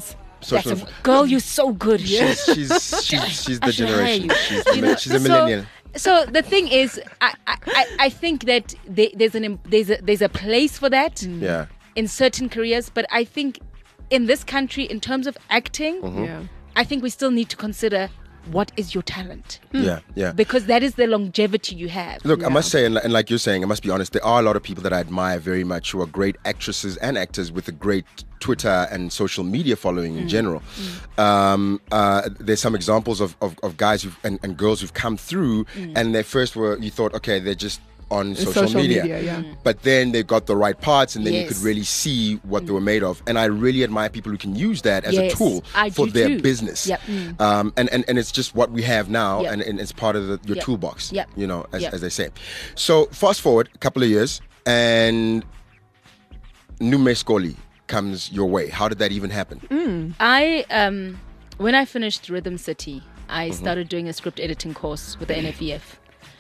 [SPEAKER 3] social.
[SPEAKER 4] That's a, girl, you're so good.
[SPEAKER 3] She's she's she's, she's the
[SPEAKER 4] I should hire
[SPEAKER 3] generation.
[SPEAKER 4] you.
[SPEAKER 3] She's, the,
[SPEAKER 4] You
[SPEAKER 3] mi-
[SPEAKER 4] know,
[SPEAKER 3] she's a
[SPEAKER 4] so-
[SPEAKER 3] millennial.
[SPEAKER 4] So the thing is, I I, I- I think that they, there's an there's a there's a place for that
[SPEAKER 3] Yeah.
[SPEAKER 4] in certain careers, but I think in this country, in terms of acting,
[SPEAKER 3] Mm-hmm.
[SPEAKER 2] Yeah.
[SPEAKER 4] I think we still need to consider what is your talent,
[SPEAKER 3] Yeah. Yeah.
[SPEAKER 4] because that is the longevity you have.
[SPEAKER 3] Look, I must say, and, li- and like you're saying, I must be honest, there are a lot of people that I admire very much who are great actresses and actors with a great Twitter and social media following in general. Um, uh, there's some examples of, of, of guys who've, and, and girls who've come through, and they first were, you thought, okay, they're just on social,
[SPEAKER 2] social
[SPEAKER 3] media.
[SPEAKER 2] media, yeah.
[SPEAKER 3] But then they got the right parts, and then you
[SPEAKER 4] Yes.
[SPEAKER 3] could really see what they were made of. And I really admire people who can use that as
[SPEAKER 4] Yes,
[SPEAKER 3] a tool
[SPEAKER 4] I
[SPEAKER 3] for
[SPEAKER 4] do
[SPEAKER 3] their
[SPEAKER 4] too.
[SPEAKER 3] business.
[SPEAKER 4] Yep.
[SPEAKER 3] Um, and, and, and it's just what we have now,
[SPEAKER 4] Yep.
[SPEAKER 3] and, and it's part of the, your
[SPEAKER 4] Yep.
[SPEAKER 3] toolbox,
[SPEAKER 4] Yep.
[SPEAKER 3] you know, as,
[SPEAKER 4] Yep.
[SPEAKER 3] as they say. So fast forward a couple of years, and Nume Skoli comes your way. How did that even happen?
[SPEAKER 4] I um when I finished Rhythm City, I started doing a script editing course with the N F E F,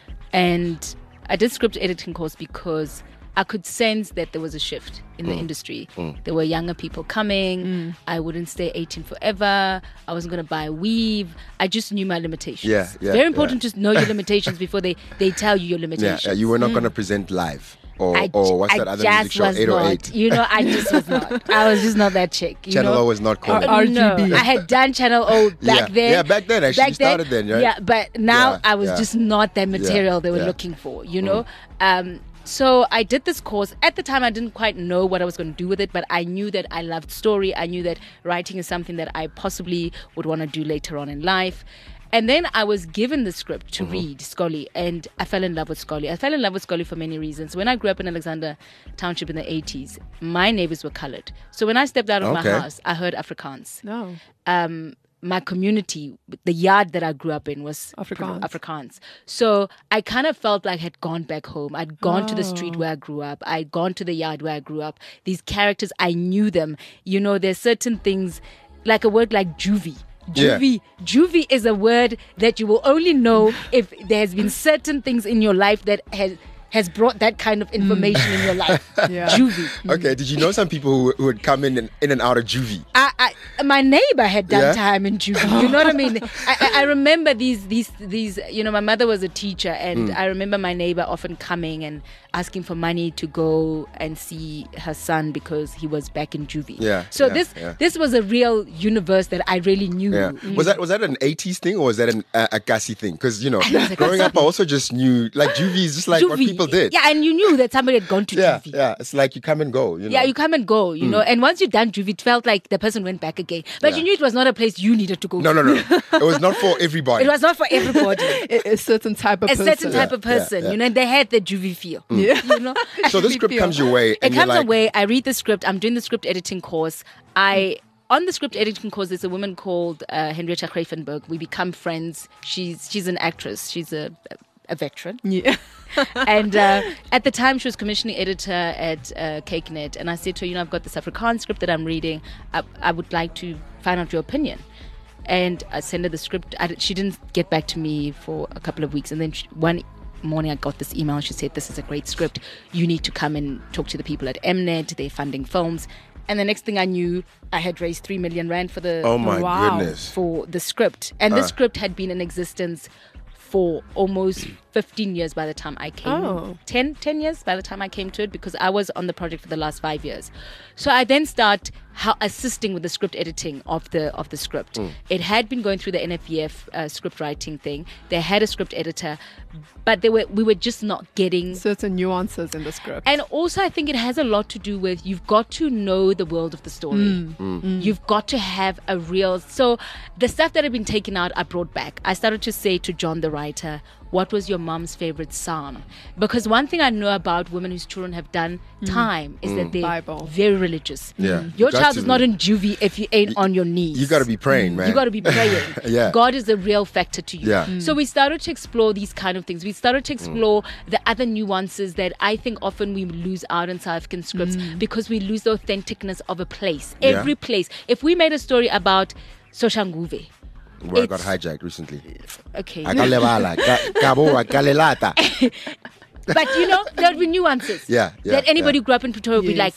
[SPEAKER 4] and I did script editing course because I could sense that there was a shift in the industry. There were younger people coming. I wouldn't stay eighteen forever. I wasn't going to buy a weave. I just knew my limitations.
[SPEAKER 3] Yeah, yeah,
[SPEAKER 4] Very important
[SPEAKER 3] yeah.
[SPEAKER 4] to know your limitations before they, they tell you your
[SPEAKER 3] Yeah,
[SPEAKER 4] limitations.
[SPEAKER 3] uh, you were not going to present live, or
[SPEAKER 4] I,
[SPEAKER 3] or what's
[SPEAKER 4] I
[SPEAKER 3] that other
[SPEAKER 4] just
[SPEAKER 3] music show?
[SPEAKER 4] was
[SPEAKER 3] eight oh
[SPEAKER 4] not.
[SPEAKER 3] eight.
[SPEAKER 4] You know, I just was not. I was just not that chick. You
[SPEAKER 3] Channel
[SPEAKER 4] know?
[SPEAKER 3] O was not cool.
[SPEAKER 2] Uh, R G B.
[SPEAKER 4] No, I had done Channel O back
[SPEAKER 3] Yeah.
[SPEAKER 4] then.
[SPEAKER 3] Yeah, back then, actually. You started then, right?
[SPEAKER 4] Yeah, but now
[SPEAKER 3] Yeah,
[SPEAKER 4] I was
[SPEAKER 3] yeah.
[SPEAKER 4] just not that material they were
[SPEAKER 3] yeah. Mm.
[SPEAKER 4] looking for, you know? Um, so I did this course. At the time, I didn't quite know what I was going to do with it, but I knew that I loved story. I knew that writing is something that I possibly would want to do later on in life. And then I was given the script to
[SPEAKER 3] Mm-hmm.
[SPEAKER 4] read Scully, and I fell in love with Scully. I fell in love with Scully for many reasons. When I grew up in Alexander Township in the eighties, my neighbors were colored. So when I stepped out of
[SPEAKER 3] Okay.
[SPEAKER 4] my house, I heard Afrikaans.
[SPEAKER 2] No.
[SPEAKER 4] Um, my community, the yard that I grew up in was
[SPEAKER 2] Afrikaans.
[SPEAKER 4] Afrikaans. So I kind of felt like I had gone back home. I'd gone to the street where I grew up. I'd gone to the yard where I grew up. These characters, I knew them. You know, there's certain things, like a word like juvie.
[SPEAKER 3] Yeah.
[SPEAKER 4] Juvie. Juvie is a word that you will only know if there has been certain things in your life that has has brought that kind of information in your life.
[SPEAKER 2] Yeah.
[SPEAKER 4] Juvie.
[SPEAKER 3] Okay, did you know some people who, who would come in and, in and out of juvie?
[SPEAKER 4] I, I, my neighbor had done
[SPEAKER 3] Yeah?
[SPEAKER 4] time in juvie. You know what I mean? I, I I remember these, these, these. You know, my mother was a teacher, and
[SPEAKER 3] Mm.
[SPEAKER 4] I remember my neighbor often coming and asking for money to go and see her son because he was back in juvie.
[SPEAKER 3] Yeah,
[SPEAKER 4] So
[SPEAKER 3] yeah,
[SPEAKER 4] this,
[SPEAKER 3] yeah.
[SPEAKER 4] this was a real universe that I really knew.
[SPEAKER 3] Yeah. Was that was that an eighties thing or was that an uh, a Kasi thing? Because you know,
[SPEAKER 4] think it's a
[SPEAKER 3] growing up, I also just knew like juvie is just like what
[SPEAKER 4] Juvie.
[SPEAKER 3] people did.
[SPEAKER 4] Yeah, and you knew that somebody had gone to
[SPEAKER 3] yeah,
[SPEAKER 4] juvie.
[SPEAKER 3] yeah. It's like you come and go. You know?
[SPEAKER 4] Yeah, you come and go, you know. And once you've done juvie, it felt like the person went back again. But
[SPEAKER 3] Yeah.
[SPEAKER 4] you knew it was not a place you needed to go
[SPEAKER 3] No,
[SPEAKER 4] to.
[SPEAKER 3] no, no. It was not for everybody.
[SPEAKER 4] It was not for everybody.
[SPEAKER 2] A, a certain type of
[SPEAKER 4] a
[SPEAKER 2] person.
[SPEAKER 4] certain type
[SPEAKER 3] Yeah,
[SPEAKER 4] of person,
[SPEAKER 3] yeah, yeah.
[SPEAKER 4] you know, and they had the juvie feel.
[SPEAKER 2] Yeah.
[SPEAKER 4] You know?
[SPEAKER 3] So this script
[SPEAKER 2] feel.
[SPEAKER 3] comes your way,
[SPEAKER 4] It
[SPEAKER 3] and you're
[SPEAKER 4] comes
[SPEAKER 3] like,
[SPEAKER 4] away. I read the script. I'm doing the script editing course. I on the script editing course, there's a woman called uh, Henrietta Greifenberg. We become friends. She's she's an actress. She's a a veteran.
[SPEAKER 2] Yeah.
[SPEAKER 4] And uh, at the time, she was commissioning editor at uh, CakeNet. And I said to her, you know, I've got this Afrikaans script that I'm reading. I, I would like to find out your opinion. And I sent her the script. I, she didn't get back to me for a couple of weeks. And then she, one morning, I got this email. She said, this is a great script. You need to come and talk to the people at Mnet. They're funding films. And the next thing I knew, I had raised three million rand for the
[SPEAKER 3] oh my
[SPEAKER 2] Wow.
[SPEAKER 3] goodness.
[SPEAKER 4] for the script. And
[SPEAKER 3] Uh.
[SPEAKER 4] this script had been in existence for almost fifteen years by the time I came.
[SPEAKER 2] Oh.
[SPEAKER 4] ten, ten years by the time I came to it, because I was on the project for the last five years. So I then start how, assisting with the script editing of the of the script. It had been going through the N F E F uh, script writing thing. They had a script editor, but they were we were just not getting.
[SPEAKER 2] Certain nuances in the script.
[SPEAKER 4] And also, I think it has a lot to do with you've got to know the world of the story. You've got to have a real. So, the stuff that had been taken out, I brought back. I started to say to John, the writer, what was your mom's favorite psalm? Because one thing I know about women whose children have done time is that they're
[SPEAKER 2] Bible.
[SPEAKER 4] very religious.
[SPEAKER 3] Yeah.
[SPEAKER 4] Your
[SPEAKER 3] You got
[SPEAKER 4] child
[SPEAKER 3] to
[SPEAKER 4] is not
[SPEAKER 3] be.
[SPEAKER 4] in juvie if you ain't on your knees.
[SPEAKER 3] You got to be praying, man.
[SPEAKER 4] You got to be praying.
[SPEAKER 3] Yeah.
[SPEAKER 4] God is a real factor to you.
[SPEAKER 3] Yeah. Mm.
[SPEAKER 4] So we started to explore these kind of things. We started to explore the other nuances that I think often we lose out in South African scripts because we lose the authenticness of a place.
[SPEAKER 3] Yeah.
[SPEAKER 4] Every place. If we made a story about Soshanguve,
[SPEAKER 3] Where I got
[SPEAKER 4] it's-
[SPEAKER 3] hijacked recently.
[SPEAKER 4] okay.
[SPEAKER 3] Akalebala, ka- kabo, akalelata.
[SPEAKER 4] But you know, there would be nuances.
[SPEAKER 3] Yeah, yeah,
[SPEAKER 4] that anybody
[SPEAKER 3] yeah.
[SPEAKER 4] who grew up in Pretoria would be
[SPEAKER 2] Yes.
[SPEAKER 4] like,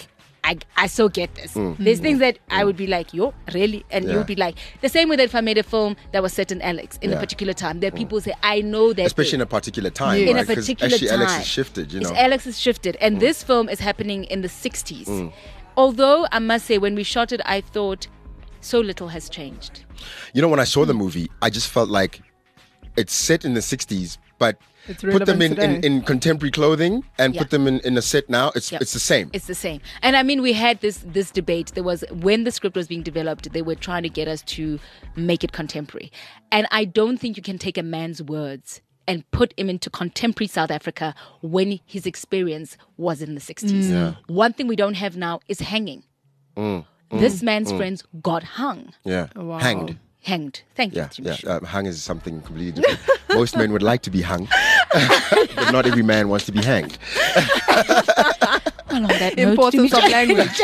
[SPEAKER 4] I, I so get this. There's things that I would be like, yo, really? And
[SPEAKER 3] Yeah.
[SPEAKER 4] you would be like, the same way that if I made a film that was set in Alex in
[SPEAKER 3] Yeah.
[SPEAKER 4] a particular time, there are people who say, I know that.
[SPEAKER 3] Especially
[SPEAKER 4] thing.
[SPEAKER 3] in a particular time,
[SPEAKER 4] In a
[SPEAKER 3] right? 'Cause
[SPEAKER 4] particular
[SPEAKER 3] actually Alex
[SPEAKER 4] time.
[SPEAKER 3] has shifted, you know.
[SPEAKER 4] It's Alex has shifted. And this film is happening in the sixties. Although I must say, when we shot it, I thought so little has changed.
[SPEAKER 3] You know, when I saw the movie, I just felt like it's set in the sixties, but
[SPEAKER 2] It's
[SPEAKER 3] put them in,
[SPEAKER 2] relevant
[SPEAKER 3] in,
[SPEAKER 2] today.
[SPEAKER 3] in contemporary clothing and
[SPEAKER 4] Yeah.
[SPEAKER 3] put them in, in a set now. It's
[SPEAKER 4] Yeah.
[SPEAKER 3] it's the same.
[SPEAKER 4] It's the same. And I mean, we had this this debate. There was, when the script was being developed, they were trying to get us to make it contemporary. And I don't think you can take a man's words and put him into contemporary South Africa when his experience was in the sixties.
[SPEAKER 3] Yeah.
[SPEAKER 4] One thing we don't have now is hanging. This man's friends got hung.
[SPEAKER 3] yeah.
[SPEAKER 2] Wow.
[SPEAKER 3] Hanged.
[SPEAKER 4] Hanged. Thank
[SPEAKER 3] Yeah,
[SPEAKER 4] you,
[SPEAKER 3] yeah.
[SPEAKER 4] Timish.
[SPEAKER 3] Uh, hung is something completely different. Most men would like to be hung, but not every man wants to be hanged.
[SPEAKER 4] Well, on that note,
[SPEAKER 2] Importance of
[SPEAKER 4] Timish-
[SPEAKER 2] language.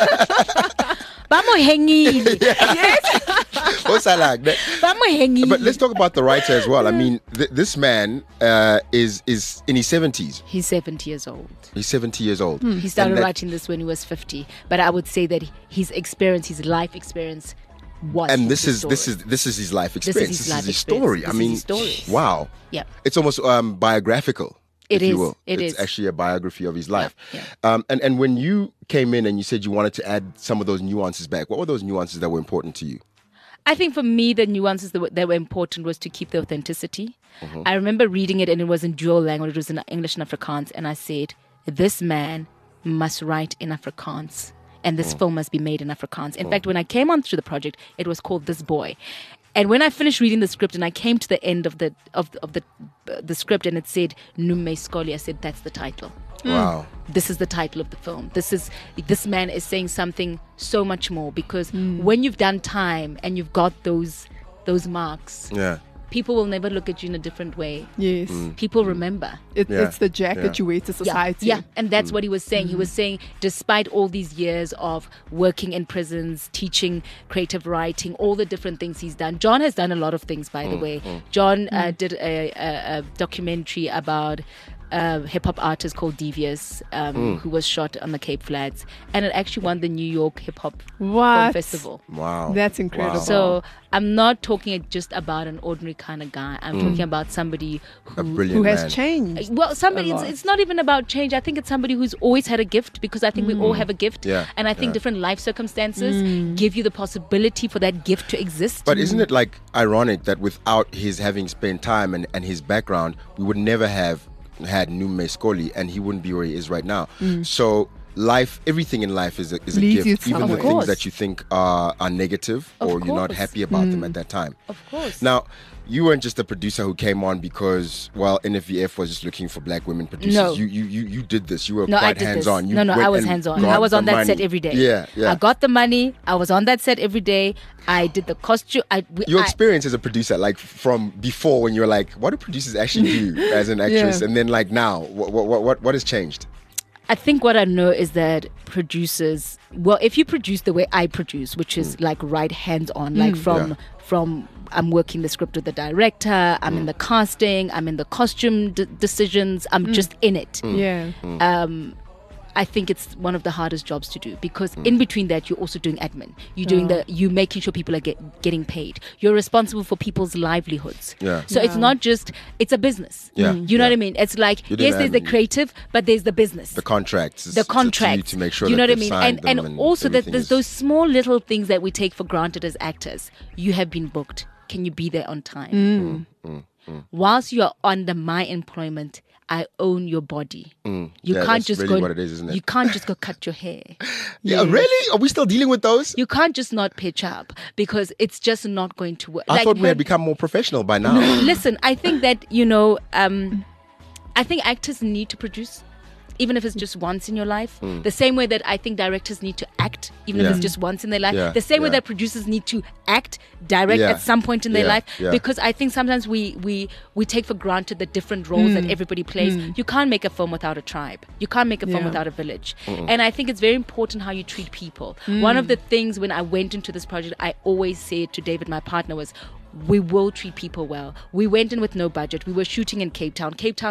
[SPEAKER 4] Vamos hanging.
[SPEAKER 3] What's that like? That-
[SPEAKER 4] Vamos hanging.
[SPEAKER 3] But let's talk about the writer as well. I mean, th- this man uh, is is in his seventies.
[SPEAKER 4] He's seventy years old.
[SPEAKER 3] He's seventy years old.
[SPEAKER 4] He started
[SPEAKER 3] And that-
[SPEAKER 4] writing this when he was fifty. But I would say that his experience, his life experience, was.
[SPEAKER 3] And
[SPEAKER 4] his
[SPEAKER 3] this is
[SPEAKER 4] story.
[SPEAKER 3] this is this is his life
[SPEAKER 4] is
[SPEAKER 3] experience.
[SPEAKER 4] his
[SPEAKER 3] This is
[SPEAKER 4] life
[SPEAKER 3] his
[SPEAKER 4] experience.
[SPEAKER 3] story.
[SPEAKER 4] This
[SPEAKER 3] I
[SPEAKER 4] is
[SPEAKER 3] mean,
[SPEAKER 4] his story.
[SPEAKER 3] wow.
[SPEAKER 4] Yeah.
[SPEAKER 3] It's almost um, biographical.
[SPEAKER 4] It
[SPEAKER 3] if
[SPEAKER 4] is.
[SPEAKER 3] You will.
[SPEAKER 4] It
[SPEAKER 3] it's
[SPEAKER 4] is.
[SPEAKER 3] actually a biography of his life.
[SPEAKER 4] yeah.
[SPEAKER 3] Um, and and when you came in and you said you wanted to add some of those nuances back, what were those nuances that were important to you?
[SPEAKER 4] I think for me, the nuances that were, that were important was to keep the authenticity.
[SPEAKER 3] Mm-hmm.
[SPEAKER 4] I remember reading it, and it was in dual language. It was in English and Afrikaans, and I said, "This man must write in Afrikaans, and
[SPEAKER 3] Mm.
[SPEAKER 4] this film must be made in Afrikaans." In fact, when I came onto the project, it was called This Boy. And when I finished reading the script and I came to the end of the of of the uh, the script and it said Nume Skoli, I said, "That's the title.
[SPEAKER 3] Wow.
[SPEAKER 4] This is the title of the film. This is this man is saying something so much more, because when you've done time and you've got those those marks,
[SPEAKER 3] Yeah.
[SPEAKER 4] people will never look at you in a different way.
[SPEAKER 2] Yes.
[SPEAKER 4] People remember.
[SPEAKER 2] It,
[SPEAKER 3] Yeah.
[SPEAKER 2] It's the jack
[SPEAKER 3] Yeah.
[SPEAKER 2] that you wear to society.
[SPEAKER 4] Yeah, yeah, and that's what he was saying. He was saying, despite all these years of working in prisons, teaching creative writing, all the different things he's done. John has done a lot of things, by the way. John uh, did a, a, a documentary about a hip hop artist called Devious, um, who was shot on the Cape Flats, and it actually won the New York Hip Hop Film
[SPEAKER 2] What?
[SPEAKER 4] Festival.
[SPEAKER 3] Wow.
[SPEAKER 2] That's incredible.
[SPEAKER 3] Wow.
[SPEAKER 4] So I'm not talking just about an ordinary kind of guy. I'm talking about somebody
[SPEAKER 3] a
[SPEAKER 4] who
[SPEAKER 3] brilliant
[SPEAKER 2] Who has
[SPEAKER 3] man.
[SPEAKER 2] changed?
[SPEAKER 4] well, somebody,
[SPEAKER 2] a
[SPEAKER 4] it's,
[SPEAKER 2] lot.
[SPEAKER 4] it's not even about change. I think it's somebody who's always had a gift, because I think we all have a gift.
[SPEAKER 3] Yeah,
[SPEAKER 4] And I think
[SPEAKER 3] yeah.
[SPEAKER 4] different life circumstances give you the possibility for that gift to exist.
[SPEAKER 3] But isn't it like ironic that without his having spent time and, and his background, we would never have had Nume Skoli, and he wouldn't be where he is right now. So life, everything in life is a, is a
[SPEAKER 2] Leads you
[SPEAKER 3] gift,
[SPEAKER 2] to
[SPEAKER 3] even
[SPEAKER 2] somewhere.
[SPEAKER 3] the
[SPEAKER 4] Of
[SPEAKER 3] things
[SPEAKER 4] course.
[SPEAKER 3] that you think are, are negative
[SPEAKER 4] Of
[SPEAKER 3] or you're not
[SPEAKER 4] course.
[SPEAKER 3] happy about them at that time.
[SPEAKER 4] Of course.
[SPEAKER 3] Now, you weren't just a producer who came on because, well, N F V F was just looking for black women producers.
[SPEAKER 4] No.
[SPEAKER 3] You, you, you, you did this. You were
[SPEAKER 4] No, I
[SPEAKER 3] quite
[SPEAKER 4] did
[SPEAKER 3] hands-on.
[SPEAKER 4] this.
[SPEAKER 3] You
[SPEAKER 4] no, no,
[SPEAKER 3] went
[SPEAKER 4] I was
[SPEAKER 3] and
[SPEAKER 4] hands-on.
[SPEAKER 3] got
[SPEAKER 4] I was on
[SPEAKER 3] the
[SPEAKER 4] that set
[SPEAKER 3] money.
[SPEAKER 4] every day.
[SPEAKER 3] Yeah, yeah.
[SPEAKER 4] I got the money. I was on that set every day. I did the costume. I, we,
[SPEAKER 3] Your
[SPEAKER 4] I,
[SPEAKER 3] experience as a producer, like from before when you were like, what do producers actually do as an actress?
[SPEAKER 2] Yeah.
[SPEAKER 3] And then like now, what, what, what, what has changed?
[SPEAKER 4] I think what I know is that producers, well, if you produce the way I produce, which is like right hands on, like from
[SPEAKER 3] Yeah.
[SPEAKER 4] from I'm working the script with the director, I'm in the casting, I'm in the costume d- decisions, I'm just in it.
[SPEAKER 2] Yeah.
[SPEAKER 4] Um, I think it's one of the hardest jobs to do, because in between that you're also doing admin. You're doing the you making sure people are get, getting paid. You're responsible for people's livelihoods.
[SPEAKER 3] Yeah.
[SPEAKER 4] So it's
[SPEAKER 2] Yeah.
[SPEAKER 4] not just it's a business.
[SPEAKER 3] Yeah.
[SPEAKER 4] You know
[SPEAKER 3] Yeah.
[SPEAKER 4] what I mean? It's like
[SPEAKER 3] You're doing
[SPEAKER 4] yes, there's the
[SPEAKER 3] admin.
[SPEAKER 4] creative, but there's the business.
[SPEAKER 3] The contracts. It's-
[SPEAKER 4] the
[SPEAKER 3] it's up to
[SPEAKER 4] contract
[SPEAKER 3] you to make sure
[SPEAKER 4] you know
[SPEAKER 3] that
[SPEAKER 4] what I
[SPEAKER 3] they've
[SPEAKER 4] mean,
[SPEAKER 3] signed
[SPEAKER 4] and
[SPEAKER 3] them
[SPEAKER 4] and also that
[SPEAKER 3] everything
[SPEAKER 4] there's
[SPEAKER 3] is-
[SPEAKER 4] those small little things that we take for granted as actors. You have been booked. Can you be there on time?
[SPEAKER 3] Mm,
[SPEAKER 4] Whilst you are under my employment, I own your body. You
[SPEAKER 3] Yeah,
[SPEAKER 4] can't
[SPEAKER 3] that's
[SPEAKER 4] just
[SPEAKER 3] really
[SPEAKER 4] go.
[SPEAKER 3] what it is, isn't it?
[SPEAKER 4] You can't just go cut your hair.
[SPEAKER 3] Yeah, really? Are we still dealing with those?
[SPEAKER 4] You can't just not pitch up, because it's just not going to work.
[SPEAKER 3] I thought we
[SPEAKER 4] when-
[SPEAKER 3] had become more professional by now.
[SPEAKER 4] Listen, I think that, you know, um, I think actors need to produce, even if it's just once in your life. The same way that I think directors need to act, even if
[SPEAKER 3] Hmm. Yeah.
[SPEAKER 4] it's just once in their life.
[SPEAKER 3] Yeah,
[SPEAKER 4] The same way
[SPEAKER 3] yeah.
[SPEAKER 4] that producers need to act, direct
[SPEAKER 3] Yeah,
[SPEAKER 4] at some point in their
[SPEAKER 3] yeah,
[SPEAKER 4] life.
[SPEAKER 3] yeah.
[SPEAKER 4] Because I think sometimes we, we, we take for granted the different roles that everybody plays. You can't make a film without a tribe. You can't make a film
[SPEAKER 2] Yeah.
[SPEAKER 4] without a village. And I think it's very important how you treat people. One of the things when I went into this project, I always said to David, my partner, was we will treat people well. We went in with no budget. We were shooting in Cape Town. Cape Town is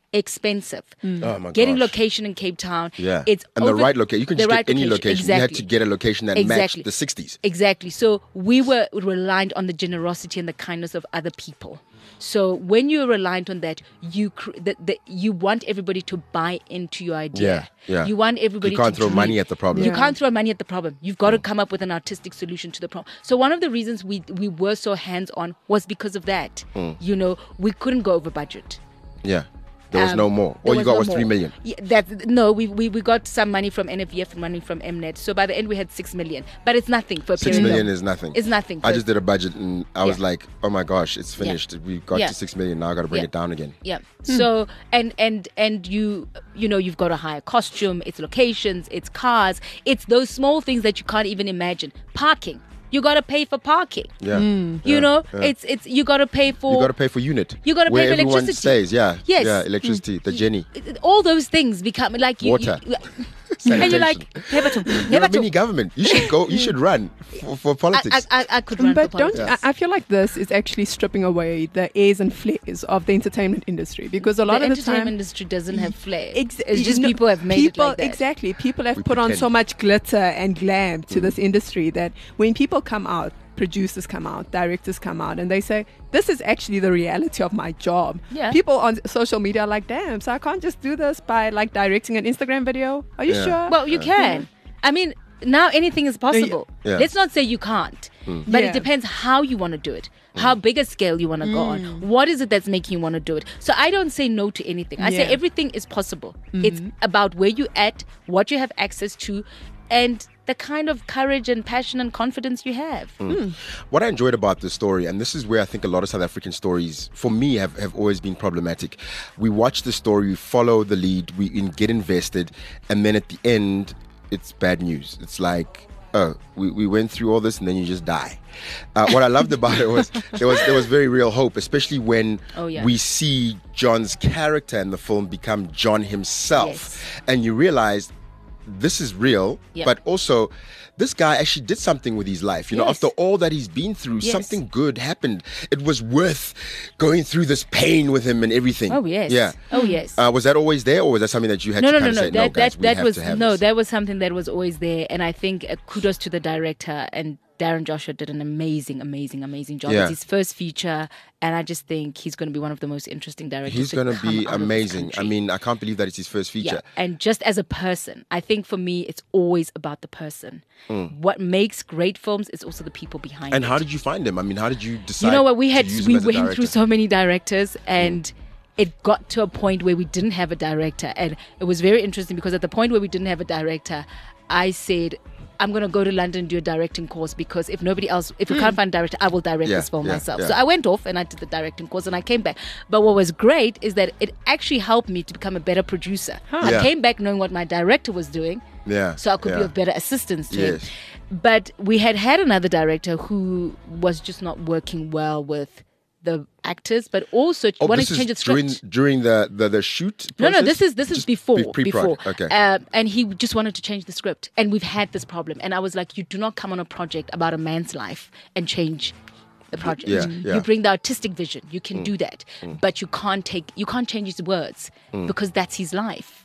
[SPEAKER 4] expensive.
[SPEAKER 3] Oh my
[SPEAKER 4] Getting
[SPEAKER 3] gosh.
[SPEAKER 4] location in Cape Town.
[SPEAKER 3] Yeah.
[SPEAKER 4] It's
[SPEAKER 3] and the
[SPEAKER 4] over-
[SPEAKER 3] right location. You can
[SPEAKER 4] the
[SPEAKER 3] just
[SPEAKER 4] right
[SPEAKER 3] get any location.
[SPEAKER 4] Exactly.
[SPEAKER 3] You had to get a location that
[SPEAKER 4] Exactly.
[SPEAKER 3] matched the sixties.
[SPEAKER 4] Exactly. So we were reliant on the generosity and the kindness of other people. So when you're reliant on that, you cr- the, the, you want everybody to buy into your idea.
[SPEAKER 3] Yeah, yeah.
[SPEAKER 4] You want everybody.
[SPEAKER 3] You can't
[SPEAKER 4] to
[SPEAKER 3] throw
[SPEAKER 4] dream.
[SPEAKER 3] money at the problem.
[SPEAKER 4] You
[SPEAKER 2] Yeah.
[SPEAKER 4] can't throw money at the problem. You've got to come up with an artistic solution to the problem. So one of the reasons we we were so hands on was because of that. You know, we couldn't go over budget.
[SPEAKER 3] Yeah. There was
[SPEAKER 4] Um,
[SPEAKER 3] no more.
[SPEAKER 4] there
[SPEAKER 3] All you got
[SPEAKER 4] no
[SPEAKER 3] was
[SPEAKER 4] more.
[SPEAKER 3] three million.
[SPEAKER 4] Yeah, that no, we, we we got some money from N F V F and money from M net. So by the end, we had six million. But it's nothing for a
[SPEAKER 3] Six
[SPEAKER 4] period
[SPEAKER 3] million
[SPEAKER 4] of-
[SPEAKER 3] is nothing.
[SPEAKER 4] It's nothing.
[SPEAKER 3] I
[SPEAKER 4] for-
[SPEAKER 3] just did a budget and I was
[SPEAKER 4] Yeah.
[SPEAKER 3] like, oh my gosh, it's finished. We got
[SPEAKER 4] Yeah.
[SPEAKER 3] to six million. Now I got to bring
[SPEAKER 4] Yeah.
[SPEAKER 3] it down again.
[SPEAKER 4] Yeah. So and and and you you know you've got to hire costume. It's locations. It's cars. It's those small things that you can't even imagine. Parking. You got to pay for parking.
[SPEAKER 3] Yeah.
[SPEAKER 4] You
[SPEAKER 3] Yeah.
[SPEAKER 4] know,
[SPEAKER 3] Yeah.
[SPEAKER 4] it's it's you got to pay for.
[SPEAKER 3] You got to pay for unit.
[SPEAKER 4] You gotta pay
[SPEAKER 3] Where
[SPEAKER 4] for
[SPEAKER 3] everyone
[SPEAKER 4] electricity.
[SPEAKER 3] stays. Yeah.
[SPEAKER 4] Yes.
[SPEAKER 3] Yeah. Electricity. The Jenny.
[SPEAKER 4] all those things become like you.
[SPEAKER 3] Water.
[SPEAKER 4] you- and you're like,
[SPEAKER 3] Sanitation.
[SPEAKER 4] Hebatum,
[SPEAKER 3] You're a
[SPEAKER 4] Hebatum.
[SPEAKER 3] mini government. You should go. You should run for, for
[SPEAKER 4] I,
[SPEAKER 3] politics.
[SPEAKER 4] I, I, I could run
[SPEAKER 2] But
[SPEAKER 4] for
[SPEAKER 2] don't
[SPEAKER 4] politics.
[SPEAKER 2] I, I feel like this is actually stripping away the airs and flares of the entertainment industry because a lot
[SPEAKER 4] the
[SPEAKER 2] of the
[SPEAKER 4] entertainment
[SPEAKER 2] time
[SPEAKER 4] industry doesn't have flair.
[SPEAKER 2] Ex-
[SPEAKER 4] it's just
[SPEAKER 2] you know,
[SPEAKER 4] people have made
[SPEAKER 2] people,
[SPEAKER 4] it like that.
[SPEAKER 2] Exactly. People have
[SPEAKER 3] We
[SPEAKER 2] put on
[SPEAKER 3] pretend.
[SPEAKER 2] so much glitter and glam to this industry that when people come out, producers come out, directors come out, and they say, this is actually the reality of my job.
[SPEAKER 4] Yeah.
[SPEAKER 2] People on social media are like, damn, so I can't just do this by like directing an Instagram video. Are you
[SPEAKER 3] Yeah.
[SPEAKER 2] sure?
[SPEAKER 4] Well, you can. I mean, now anything is possible.
[SPEAKER 3] Yeah.
[SPEAKER 4] Let's not say you can't, but
[SPEAKER 2] Yeah.
[SPEAKER 4] it depends how you want to do it, how big a scale you want to go on. What is it that's making you want to do it? So I don't say no to anything. I say
[SPEAKER 2] Yeah.
[SPEAKER 4] everything is possible. It's about where you at, what you have access to, and the kind of courage and passion and confidence you have.
[SPEAKER 3] What I enjoyed about this story, and this is where I think a lot of South African stories, for me, have, have always been problematic. We watch the story, we follow the lead, we in, get invested, and then at the end, it's bad news. It's like, oh, we, we went through all this and then you just die. Uh, what I loved about it was there was there was very real hope, especially when
[SPEAKER 4] Oh, yeah.
[SPEAKER 3] we see John's character in the film become John himself,
[SPEAKER 4] Yes.
[SPEAKER 3] and you realize this is real,
[SPEAKER 4] Yep.
[SPEAKER 3] but also this guy actually did something with his life. You know,
[SPEAKER 4] Yes.
[SPEAKER 3] after all that he's been through,
[SPEAKER 4] Yes.
[SPEAKER 3] something good happened. It was worth going through this pain with him and everything.
[SPEAKER 4] Oh yes.
[SPEAKER 3] Yeah.
[SPEAKER 4] Oh yes.
[SPEAKER 3] Uh, was that always there, or was that something that you had
[SPEAKER 4] no,
[SPEAKER 3] to
[SPEAKER 4] no,
[SPEAKER 3] kind
[SPEAKER 4] no,
[SPEAKER 3] of
[SPEAKER 4] no.
[SPEAKER 3] say,
[SPEAKER 4] That
[SPEAKER 3] no, guys,
[SPEAKER 4] that
[SPEAKER 3] we
[SPEAKER 4] that
[SPEAKER 3] have
[SPEAKER 4] was
[SPEAKER 3] to have
[SPEAKER 4] no.
[SPEAKER 3] this?
[SPEAKER 4] That was something that was always there, and I think uh, kudos to the director, and Darren Joshua did an amazing, amazing, amazing job.
[SPEAKER 3] Yeah.
[SPEAKER 4] It's his first feature, and I just think he's going to be one of the most interesting directors.
[SPEAKER 3] He's
[SPEAKER 4] to
[SPEAKER 3] going to
[SPEAKER 4] come
[SPEAKER 3] be
[SPEAKER 4] out of this
[SPEAKER 3] amazing. I
[SPEAKER 4] country.
[SPEAKER 3] mean, I can't believe that it's his first feature.
[SPEAKER 4] Yeah, and just as a person, I think for me, it's always about the person.
[SPEAKER 3] Mm.
[SPEAKER 4] What makes great films is also the people behind
[SPEAKER 3] And
[SPEAKER 4] it.
[SPEAKER 3] how did you find him? I mean, how did you decide?
[SPEAKER 4] You know what? We had
[SPEAKER 3] to use him
[SPEAKER 4] we
[SPEAKER 3] as a
[SPEAKER 4] went
[SPEAKER 3] director?
[SPEAKER 4] through so many directors, and it got to a point where we didn't have a director, and it was very interesting because at the point where we didn't have a director, I said, I'm going to go to London and do a directing course because if nobody else, if we can't find a director, I will direct
[SPEAKER 3] Yeah,
[SPEAKER 4] this film
[SPEAKER 3] yeah,
[SPEAKER 4] myself.
[SPEAKER 3] yeah.
[SPEAKER 4] So I went off and I did the directing course and I came back. But what was great is that it actually helped me to become a better producer. I
[SPEAKER 3] Yeah.
[SPEAKER 4] came back knowing what my director was doing,
[SPEAKER 3] Yeah.
[SPEAKER 4] so I could be
[SPEAKER 3] yeah.
[SPEAKER 4] of better assistance to
[SPEAKER 3] Yes.
[SPEAKER 4] him. But we had had another director who was just not working well with the actors, but also
[SPEAKER 3] Oh,
[SPEAKER 4] wanted
[SPEAKER 3] this
[SPEAKER 4] to
[SPEAKER 3] is
[SPEAKER 4] change the
[SPEAKER 3] during
[SPEAKER 4] script.
[SPEAKER 3] during the the, the shoot.
[SPEAKER 4] No, no,
[SPEAKER 3] process?
[SPEAKER 4] this is this is
[SPEAKER 3] Just
[SPEAKER 4] before
[SPEAKER 3] pre- pre-prod.
[SPEAKER 4] before.
[SPEAKER 3] Okay.
[SPEAKER 4] Uh, and he just wanted to change the script, and we've had this problem. And I was like, you do not come on a project about a man's life and change the project.
[SPEAKER 3] Yeah, yeah.
[SPEAKER 4] You bring the artistic vision. You can do that, but you can't take you can't change his words because that's his life.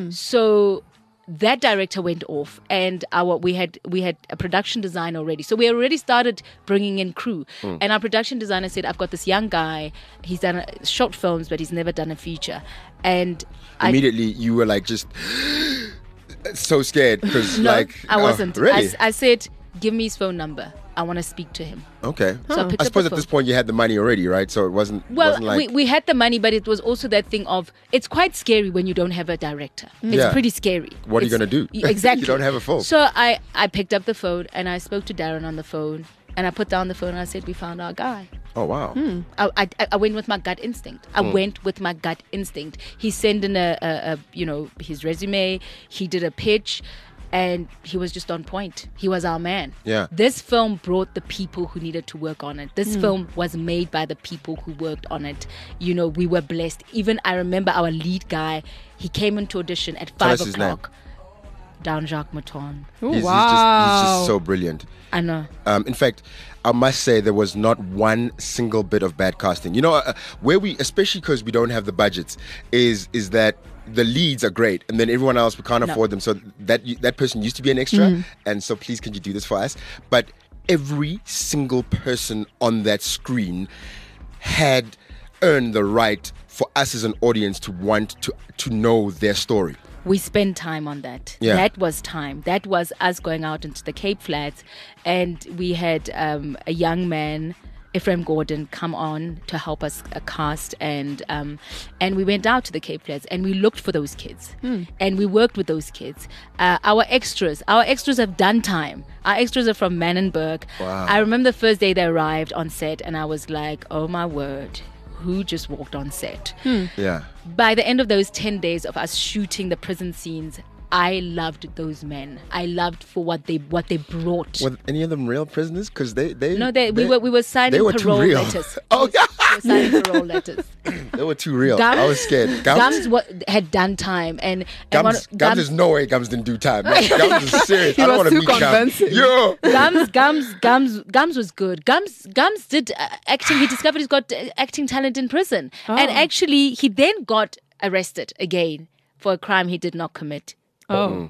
[SPEAKER 4] So that director went off, and our we had we had a production designer already, so we already started bringing in crew. And our production designer said, "I've got this young guy. He's done uh, short films, but he's never done a feature." And I
[SPEAKER 3] Immediately, you were like just so scared because
[SPEAKER 4] no,
[SPEAKER 3] like
[SPEAKER 4] I
[SPEAKER 3] oh,
[SPEAKER 4] wasn't. I,
[SPEAKER 3] really.
[SPEAKER 4] s- I said, "Give me his phone number. I want to speak to him."
[SPEAKER 3] Okay.
[SPEAKER 4] So I picked
[SPEAKER 3] I
[SPEAKER 4] up
[SPEAKER 3] suppose
[SPEAKER 4] the
[SPEAKER 3] at this
[SPEAKER 4] phone.
[SPEAKER 3] point you had the money already, right? So it wasn't.
[SPEAKER 4] Well,
[SPEAKER 3] wasn't like,
[SPEAKER 4] we, we had the money, but it was also that thing of it's quite scary when you don't have a director. It's
[SPEAKER 3] Yeah.
[SPEAKER 4] pretty scary.
[SPEAKER 3] What are you
[SPEAKER 4] It's-
[SPEAKER 3] gonna do?
[SPEAKER 4] y- Exactly.
[SPEAKER 3] You don't have a phone.
[SPEAKER 4] So I, I picked up the phone and I spoke to Darren on the phone, and I put down the phone and I said, "We found our guy."
[SPEAKER 3] oh wow.
[SPEAKER 4] I, I, I went with my gut instinct. I
[SPEAKER 3] Hmm.
[SPEAKER 4] went with my gut instinct. He sent in a, a, a, you know, his resume. He did a pitch, and he was just on point. He was our man.
[SPEAKER 3] Yeah.
[SPEAKER 4] This film brought the people who needed to work on it. This film was made by the people who worked on it. You know, we were blessed. Even I remember our lead guy. He came into audition at
[SPEAKER 3] Tell
[SPEAKER 4] five
[SPEAKER 3] us his name.
[SPEAKER 4] o'clock. down Jacques Mouton.
[SPEAKER 2] Ooh,
[SPEAKER 3] He's,
[SPEAKER 2] wow.
[SPEAKER 3] he's, just, he's just so brilliant.
[SPEAKER 4] I know.
[SPEAKER 3] Um, in fact, I must say there was not one single bit of bad casting. You know, uh, where we, especially because we don't have the budgets, is is that the leads are great, and then everyone else we can't
[SPEAKER 4] No.
[SPEAKER 3] afford them. So that that person used to be an extra, and so please, can you do this for us? But every single person on that screen had earned the right for us as an audience to want to to know their story.
[SPEAKER 4] We spent time on that.
[SPEAKER 3] Yeah.
[SPEAKER 4] That was time. That was us going out into the Cape Flats, and we had um, a young man, Ephraim Gordon, come on to help us uh, cast, and um, and we went out to the Cape Flats and we looked for those kids, and we worked with those kids. Uh, our extras, our extras have done time. Our extras are from Manenberg.
[SPEAKER 3] Wow.
[SPEAKER 4] I remember the first day they arrived on set, and I was like, "Oh my word, who just walked on set?"
[SPEAKER 3] Yeah.
[SPEAKER 4] By the end of those ten days of us shooting the prison scenes, I loved those men. I loved for what they what they brought.
[SPEAKER 3] Were any of them real prisoners? Because they, they
[SPEAKER 4] no, they, we were we were signing
[SPEAKER 3] they were too
[SPEAKER 4] parole
[SPEAKER 3] real.
[SPEAKER 4] letters.
[SPEAKER 3] Oh, yeah.
[SPEAKER 4] We were signing parole letters.
[SPEAKER 3] They were too real.
[SPEAKER 4] Gums,
[SPEAKER 3] I was scared.
[SPEAKER 4] Gums,
[SPEAKER 3] Gums,
[SPEAKER 4] wa- had done time, and, and one-
[SPEAKER 3] Gums, Gums, there's no way Gums didn't do time. Like, Gums is serious.
[SPEAKER 2] He
[SPEAKER 3] I don't
[SPEAKER 2] was
[SPEAKER 3] want to
[SPEAKER 2] too
[SPEAKER 3] meet
[SPEAKER 2] convincing.
[SPEAKER 3] Gums. Yo.
[SPEAKER 4] Gums, Gums, Gums, Gums was good. Gums, Gums did uh, acting. He discovered he's got uh, acting talent in prison, and actually, he then got arrested again for a crime he did not commit.
[SPEAKER 2] Oh.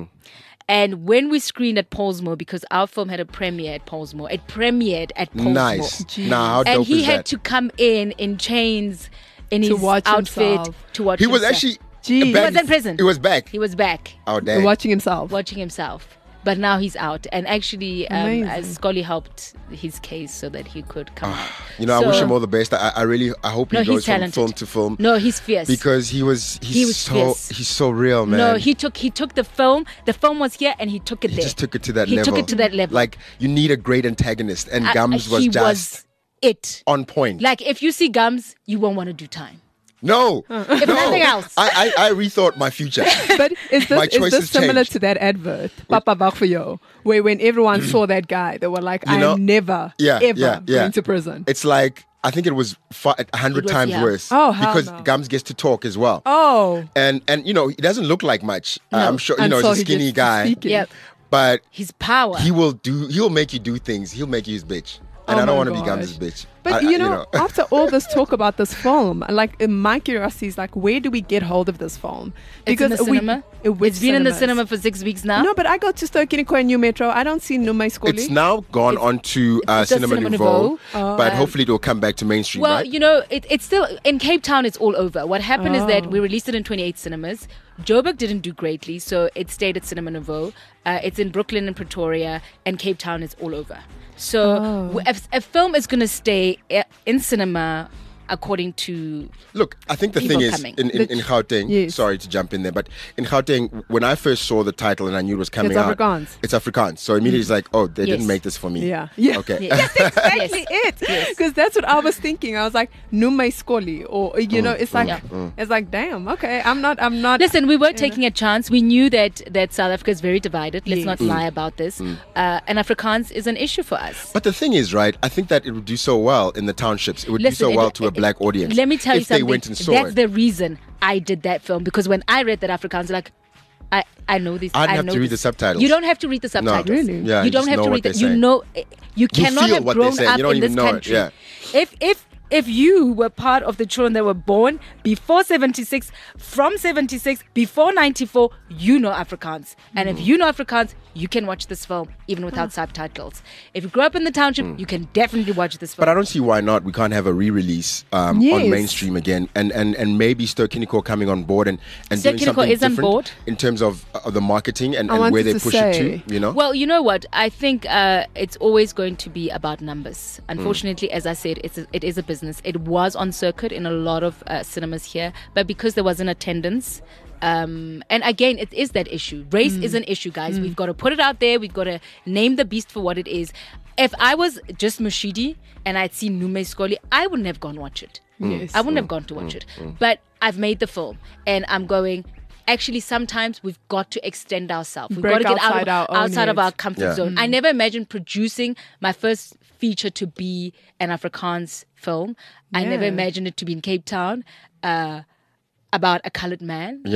[SPEAKER 4] And when we screened at Paulsmoor, because our film had a premiere at Paulsmoor, it premiered at Paulsmoor.
[SPEAKER 3] Nice. Nah, how
[SPEAKER 4] And
[SPEAKER 3] dope
[SPEAKER 4] he
[SPEAKER 3] is
[SPEAKER 4] had
[SPEAKER 3] that?
[SPEAKER 4] to come in in chains in
[SPEAKER 2] To
[SPEAKER 4] his
[SPEAKER 2] watch
[SPEAKER 4] outfit
[SPEAKER 2] himself.
[SPEAKER 4] to watch.
[SPEAKER 3] He was
[SPEAKER 4] himself.
[SPEAKER 3] actually
[SPEAKER 2] Jeez.
[SPEAKER 4] He
[SPEAKER 3] back.
[SPEAKER 4] was in prison.
[SPEAKER 3] He was back.
[SPEAKER 4] He was back
[SPEAKER 3] Oh, damn.
[SPEAKER 2] Watching himself.
[SPEAKER 4] watching himself. But now he's out, and actually, um,
[SPEAKER 2] Amazing.
[SPEAKER 4] uh, Scully helped his case so that he could come out.
[SPEAKER 3] You know, I wish
[SPEAKER 4] So-
[SPEAKER 3] him all the best. I, I really, I hope he
[SPEAKER 4] No, he's
[SPEAKER 3] goes from
[SPEAKER 4] talented.
[SPEAKER 3] film to film.
[SPEAKER 4] No, he's fierce.
[SPEAKER 3] Because he was, he's
[SPEAKER 4] He was
[SPEAKER 3] so,
[SPEAKER 4] fierce.
[SPEAKER 3] he's so real, man.
[SPEAKER 4] no, he took he took the film. The film was here, and he took it
[SPEAKER 3] He
[SPEAKER 4] there.
[SPEAKER 3] just took it to that
[SPEAKER 4] he
[SPEAKER 3] level.
[SPEAKER 4] took it to that level.
[SPEAKER 3] Like, you need a great antagonist, and
[SPEAKER 4] I-
[SPEAKER 3] Gums
[SPEAKER 4] I-
[SPEAKER 3] was
[SPEAKER 4] he
[SPEAKER 3] just
[SPEAKER 4] was it.
[SPEAKER 3] on point.
[SPEAKER 4] Like if you see Gums, you won't want to do time.
[SPEAKER 3] no,
[SPEAKER 4] If
[SPEAKER 3] no.
[SPEAKER 4] nothing else.
[SPEAKER 3] I, I, I rethought my future.
[SPEAKER 2] But is
[SPEAKER 3] My
[SPEAKER 2] this, is
[SPEAKER 3] choices
[SPEAKER 2] this similar
[SPEAKER 3] changed.
[SPEAKER 2] to that advert, Papa Bak for you, where when everyone saw that guy, they were like,
[SPEAKER 3] You
[SPEAKER 2] I
[SPEAKER 3] know-
[SPEAKER 2] am never,
[SPEAKER 3] Yeah,
[SPEAKER 2] ever
[SPEAKER 3] yeah, yeah.
[SPEAKER 2] going to prison.
[SPEAKER 3] It's like, I think it was fi- a hundred
[SPEAKER 4] It was,
[SPEAKER 3] times
[SPEAKER 4] yeah.
[SPEAKER 3] worse.
[SPEAKER 2] Oh, hell
[SPEAKER 3] because
[SPEAKER 2] no.
[SPEAKER 3] Gums gets to talk as well.
[SPEAKER 2] Oh.
[SPEAKER 3] And, and you know, he doesn't look like much. Uh,
[SPEAKER 4] No.
[SPEAKER 3] I'm sure, you know,
[SPEAKER 2] Until
[SPEAKER 3] he's a
[SPEAKER 2] he
[SPEAKER 3] skinny
[SPEAKER 2] gets to
[SPEAKER 3] guy.
[SPEAKER 2] speaking.
[SPEAKER 4] Yep.
[SPEAKER 3] But
[SPEAKER 4] His power.
[SPEAKER 3] he will do, he'll make you do things. He'll make you his bitch. And
[SPEAKER 2] Oh
[SPEAKER 3] I don't
[SPEAKER 2] my
[SPEAKER 3] want to be
[SPEAKER 2] gosh.
[SPEAKER 3] Gums' bitch.
[SPEAKER 2] But
[SPEAKER 3] I- I-
[SPEAKER 2] you, know, after all this talk about this film, like uh, my curiosity is like, where do we get hold of this film?
[SPEAKER 4] it's in the
[SPEAKER 2] we-
[SPEAKER 4] cinema.
[SPEAKER 2] uh, which
[SPEAKER 4] It's been in the
[SPEAKER 2] cinemas?
[SPEAKER 4] cinema for six weeks now.
[SPEAKER 2] No, but I go to Stokiniko and New Metro. I don't see Nume Skoli.
[SPEAKER 3] it's now gone on to uh,
[SPEAKER 4] it's a
[SPEAKER 3] Cinema,
[SPEAKER 4] Cinema
[SPEAKER 3] Nouveau,
[SPEAKER 4] Nouveau.
[SPEAKER 3] but
[SPEAKER 4] Um,
[SPEAKER 3] hopefully it will come back to mainstream,
[SPEAKER 4] Well,
[SPEAKER 3] right?
[SPEAKER 4] you know, it, it's still in Cape Town. It's all over. What happened is that
[SPEAKER 2] Oh.
[SPEAKER 4] we released it in twenty-eight cinemas. Joburg didn't do greatly, so it stayed at Cinema Nouveau. Uh, it's in Brooklyn and Pretoria, and Cape Town is all over. So
[SPEAKER 2] Oh.
[SPEAKER 4] w- if a film is going to stay uh, in cinema, according to
[SPEAKER 3] Look, I think the
[SPEAKER 4] people
[SPEAKER 3] thing is,
[SPEAKER 4] coming.
[SPEAKER 3] in, in, in Gauteng,
[SPEAKER 2] Yes.
[SPEAKER 3] sorry to jump in there, but in Gauteng, when I first saw the title and I knew it was coming
[SPEAKER 2] It's
[SPEAKER 3] out,
[SPEAKER 2] Afrikaans.
[SPEAKER 3] it's Afrikaans. So immediately it's like, oh, they
[SPEAKER 4] Yes.
[SPEAKER 3] didn't make this for me.
[SPEAKER 2] Yeah. Yeah.
[SPEAKER 3] Okay.
[SPEAKER 4] Yes.
[SPEAKER 2] exactly
[SPEAKER 4] Yes.
[SPEAKER 2] it. Because that's what I was thinking. I was like, Nume Skoli. Or, you know, it's like,
[SPEAKER 4] Yeah.
[SPEAKER 2] it's like, damn, okay, I'm not, I'm not.
[SPEAKER 4] Listen, we were taking a chance. We knew that, that South Africa is very divided. Let's
[SPEAKER 2] Yes.
[SPEAKER 4] not lie about this. Uh, and Afrikaans is an issue for us.
[SPEAKER 3] But the thing is, right, I think that it would do so well in the townships. It would
[SPEAKER 4] Listen,
[SPEAKER 3] do so well
[SPEAKER 4] it-
[SPEAKER 3] to a
[SPEAKER 4] it-
[SPEAKER 3] black audience.
[SPEAKER 4] Let me tell you
[SPEAKER 3] if
[SPEAKER 4] something.
[SPEAKER 3] they went and saw
[SPEAKER 4] That's
[SPEAKER 3] it.
[SPEAKER 4] the reason I did that film, because when I read that Afrikaans, like, I, I know this.
[SPEAKER 3] I'd
[SPEAKER 4] I
[SPEAKER 3] have
[SPEAKER 4] know
[SPEAKER 3] to read
[SPEAKER 4] this.
[SPEAKER 3] the subtitles.
[SPEAKER 4] You don't have to read the subtitles.
[SPEAKER 2] Really?
[SPEAKER 3] Yeah,
[SPEAKER 4] you
[SPEAKER 3] you
[SPEAKER 4] don't
[SPEAKER 3] just
[SPEAKER 4] have
[SPEAKER 3] know
[SPEAKER 4] to
[SPEAKER 3] what
[SPEAKER 4] read
[SPEAKER 3] they're
[SPEAKER 4] it. You
[SPEAKER 3] saying.
[SPEAKER 4] know, you cannot
[SPEAKER 3] feel
[SPEAKER 4] have
[SPEAKER 3] what they're
[SPEAKER 4] grown
[SPEAKER 3] saying.
[SPEAKER 4] up
[SPEAKER 3] You don't
[SPEAKER 4] in
[SPEAKER 3] even
[SPEAKER 4] this
[SPEAKER 3] know it,
[SPEAKER 4] country.
[SPEAKER 3] yeah.
[SPEAKER 4] If if if you were part of the children that were born before seventy-six, from seventy-six, before ninety-four, you know Afrikaans. And if you know Afrikaans, you can watch this film even without subtitles. If you grew up in the township, you can definitely watch this film.
[SPEAKER 3] But I don't see why not. We can't have a re-release um,
[SPEAKER 2] Yes.
[SPEAKER 3] on mainstream again, and and, and maybe Stokiniko coming on board and, and doing
[SPEAKER 4] Stokiniko
[SPEAKER 3] something
[SPEAKER 4] is on
[SPEAKER 3] different
[SPEAKER 4] board.
[SPEAKER 3] in terms of, of the marketing and,
[SPEAKER 2] I
[SPEAKER 3] and where
[SPEAKER 2] wanted
[SPEAKER 3] they
[SPEAKER 2] to
[SPEAKER 3] push
[SPEAKER 2] say-
[SPEAKER 3] it to. You know,
[SPEAKER 4] Well, you know what? I think uh, it's always going to be about numbers. Unfortunately, as I said, it's a, it is a business. It was on circuit in a lot of uh, cinemas here, but because there wasn't attendance, um, and again, it is that issue. Race is an issue, guys. We've got to put it out there. We've got to name the beast for what it is. If I was just Mushidi and I'd seen Nume Skoli, I wouldn't have gone watch it.
[SPEAKER 2] Yes.
[SPEAKER 4] I wouldn't have gone to watch it. But I've made the film, and I'm going. Actually, sometimes we've got to extend ourselves. We've
[SPEAKER 2] Break
[SPEAKER 4] got to get out
[SPEAKER 2] outside
[SPEAKER 4] of,
[SPEAKER 2] our own
[SPEAKER 4] outside of
[SPEAKER 2] heads.
[SPEAKER 4] our comfort
[SPEAKER 3] Yeah.
[SPEAKER 4] zone. I never imagined producing my first feature to be an Afrikaans film. I never
[SPEAKER 2] Yeah.
[SPEAKER 4] imagined it to be in Cape Town, uh, about a colored man.
[SPEAKER 3] you know.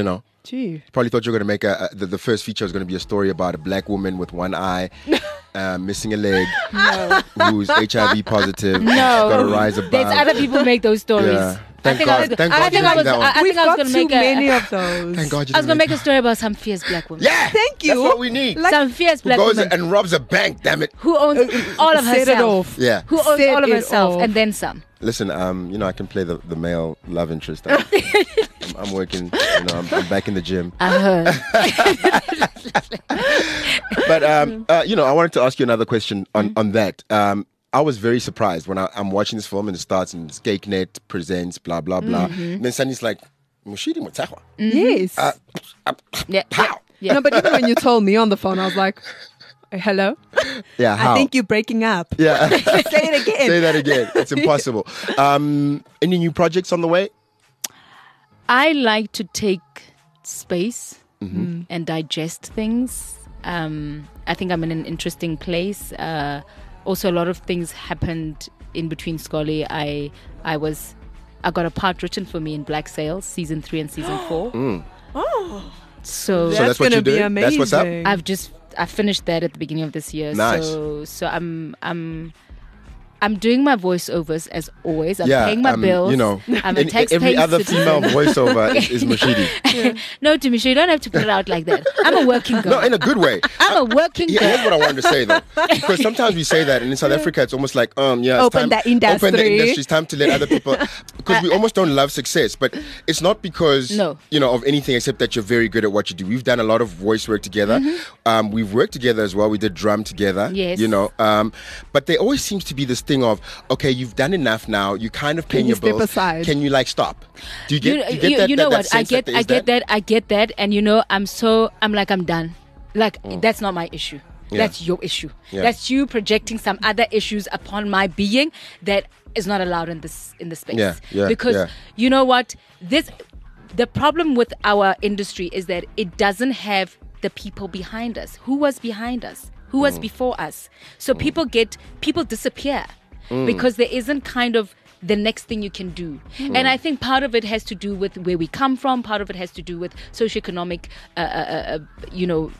[SPEAKER 2] Gee.
[SPEAKER 3] Probably thought you were going to make a, a the, the first feature was going to be a story about a black woman with one eye, uh, missing a leg,
[SPEAKER 2] No.
[SPEAKER 3] who's H I V positive.
[SPEAKER 4] No.
[SPEAKER 3] got to rise above.
[SPEAKER 4] There's other people who make those stories.
[SPEAKER 3] Yeah.
[SPEAKER 4] I
[SPEAKER 3] Thank
[SPEAKER 4] think I
[SPEAKER 3] God.
[SPEAKER 4] was,
[SPEAKER 3] Thank
[SPEAKER 4] I
[SPEAKER 3] God
[SPEAKER 4] think
[SPEAKER 3] you
[SPEAKER 4] I
[SPEAKER 3] didn't
[SPEAKER 4] was,
[SPEAKER 3] that one.
[SPEAKER 4] I, I
[SPEAKER 2] We've
[SPEAKER 4] think I was
[SPEAKER 2] got
[SPEAKER 4] going to
[SPEAKER 2] too
[SPEAKER 4] make
[SPEAKER 2] many
[SPEAKER 4] a,
[SPEAKER 2] of those.
[SPEAKER 3] Thank God you
[SPEAKER 4] I was
[SPEAKER 3] didn't
[SPEAKER 4] going to
[SPEAKER 3] make
[SPEAKER 4] make a story about some fierce black women.
[SPEAKER 3] Yeah.
[SPEAKER 2] Thank you.
[SPEAKER 3] That's what we need.
[SPEAKER 2] Like-
[SPEAKER 4] Some fierce
[SPEAKER 3] Who
[SPEAKER 4] black
[SPEAKER 3] goes
[SPEAKER 4] woman
[SPEAKER 3] and robs a bank, damn it.
[SPEAKER 4] who owns all of
[SPEAKER 2] Set it
[SPEAKER 4] herself.
[SPEAKER 2] off.
[SPEAKER 3] Yeah.
[SPEAKER 4] Who owns
[SPEAKER 2] Set
[SPEAKER 4] all of
[SPEAKER 2] it
[SPEAKER 4] herself
[SPEAKER 2] off.
[SPEAKER 4] and then some.
[SPEAKER 3] Listen, um, you know, I can play the, the male love interest. I'm, I'm, I'm working, you know, I'm, I'm back in the gym.
[SPEAKER 4] I heard.
[SPEAKER 3] But, um, uh, you know, I wanted to ask you another question on, on that. Um, I was very surprised when I, I'm watching this film and it starts and it's Cakenet presents, blah, blah, blah. And then suddenly it's like, Mushidi Mutahwa.
[SPEAKER 2] Yes.
[SPEAKER 3] Uh, uh,
[SPEAKER 4] Yeah.
[SPEAKER 3] how?
[SPEAKER 4] Yeah.
[SPEAKER 2] No, but even when you told me on the phone, I was like, hello?
[SPEAKER 3] Yeah, how?
[SPEAKER 2] I think you're breaking up.
[SPEAKER 3] Yeah.
[SPEAKER 2] Say it again.
[SPEAKER 3] Say that again. It's impossible. Um, any new projects on the way?
[SPEAKER 4] I like to take space
[SPEAKER 3] Mm-hmm.
[SPEAKER 4] and digest things. Um, I think I'm in an interesting place. Uh, also, a lot of things happened in between Scully. I I was I got a part written for me in Black Sails season three and season four.
[SPEAKER 2] Oh,
[SPEAKER 4] So,
[SPEAKER 3] So that's what
[SPEAKER 2] gonna
[SPEAKER 3] you're
[SPEAKER 2] be
[SPEAKER 3] doing?
[SPEAKER 2] amazing.
[SPEAKER 3] That's what's up?
[SPEAKER 4] I've just I finished that at the beginning of this year.
[SPEAKER 3] Nice.
[SPEAKER 4] So so I'm I'm I'm doing my voiceovers as always. I'm
[SPEAKER 3] yeah,
[SPEAKER 4] paying my
[SPEAKER 3] um,
[SPEAKER 4] bills.
[SPEAKER 3] You know,
[SPEAKER 4] I'm a
[SPEAKER 3] in-
[SPEAKER 4] tax
[SPEAKER 3] every
[SPEAKER 4] paying
[SPEAKER 3] other
[SPEAKER 4] citizen.
[SPEAKER 3] female voiceover is, is Mushidi.
[SPEAKER 4] No, Timisha, you don't have to put it out like that. I'm a working girl.
[SPEAKER 3] No, in a good way.
[SPEAKER 4] I'm a working
[SPEAKER 3] Yeah,
[SPEAKER 4] girl.
[SPEAKER 3] here's what I wanted to say though, because sometimes we say that, and in South Africa, it's almost like, um, yeah, it's
[SPEAKER 2] Open
[SPEAKER 3] time,
[SPEAKER 2] the industry.
[SPEAKER 3] Open the industry. It's time to let other people, because we almost don't love success. But it's not because
[SPEAKER 4] No.
[SPEAKER 3] you know of anything except that you're very good at what you do. We've done a lot of voice work together. Um, we've worked together as well. We did drum together.
[SPEAKER 4] Yes.
[SPEAKER 3] You know, um, but there always seems to be this thing of, okay, you've done enough now. You kind of paying
[SPEAKER 2] you
[SPEAKER 3] your
[SPEAKER 2] step
[SPEAKER 3] bills.
[SPEAKER 2] aside?
[SPEAKER 3] Can you like stop? Do you get?
[SPEAKER 4] you,
[SPEAKER 3] do you get
[SPEAKER 4] you-
[SPEAKER 3] that?
[SPEAKER 4] you know
[SPEAKER 3] that,
[SPEAKER 4] what?
[SPEAKER 3] that
[SPEAKER 4] I
[SPEAKER 3] sense
[SPEAKER 4] get,
[SPEAKER 3] that there
[SPEAKER 4] I
[SPEAKER 3] is
[SPEAKER 4] get that? I get that, and you know, I'm so, I'm like, I'm done. Like that's not my issue.
[SPEAKER 3] Yeah.
[SPEAKER 4] That's your issue.
[SPEAKER 3] Yeah.
[SPEAKER 4] That's you projecting some other issues upon my being that is not allowed in this in this space.
[SPEAKER 3] Yeah, yeah,
[SPEAKER 4] because
[SPEAKER 3] yeah.
[SPEAKER 4] you know what? This the problem with our industry is that it doesn't have the people behind us. Who was behind us? Who was before us? So people get people disappear because there isn't kind of the next thing you can do. And I think part of it has to do with where we come from. Part of it has to do with socioeconomic, uh, uh, uh, you know,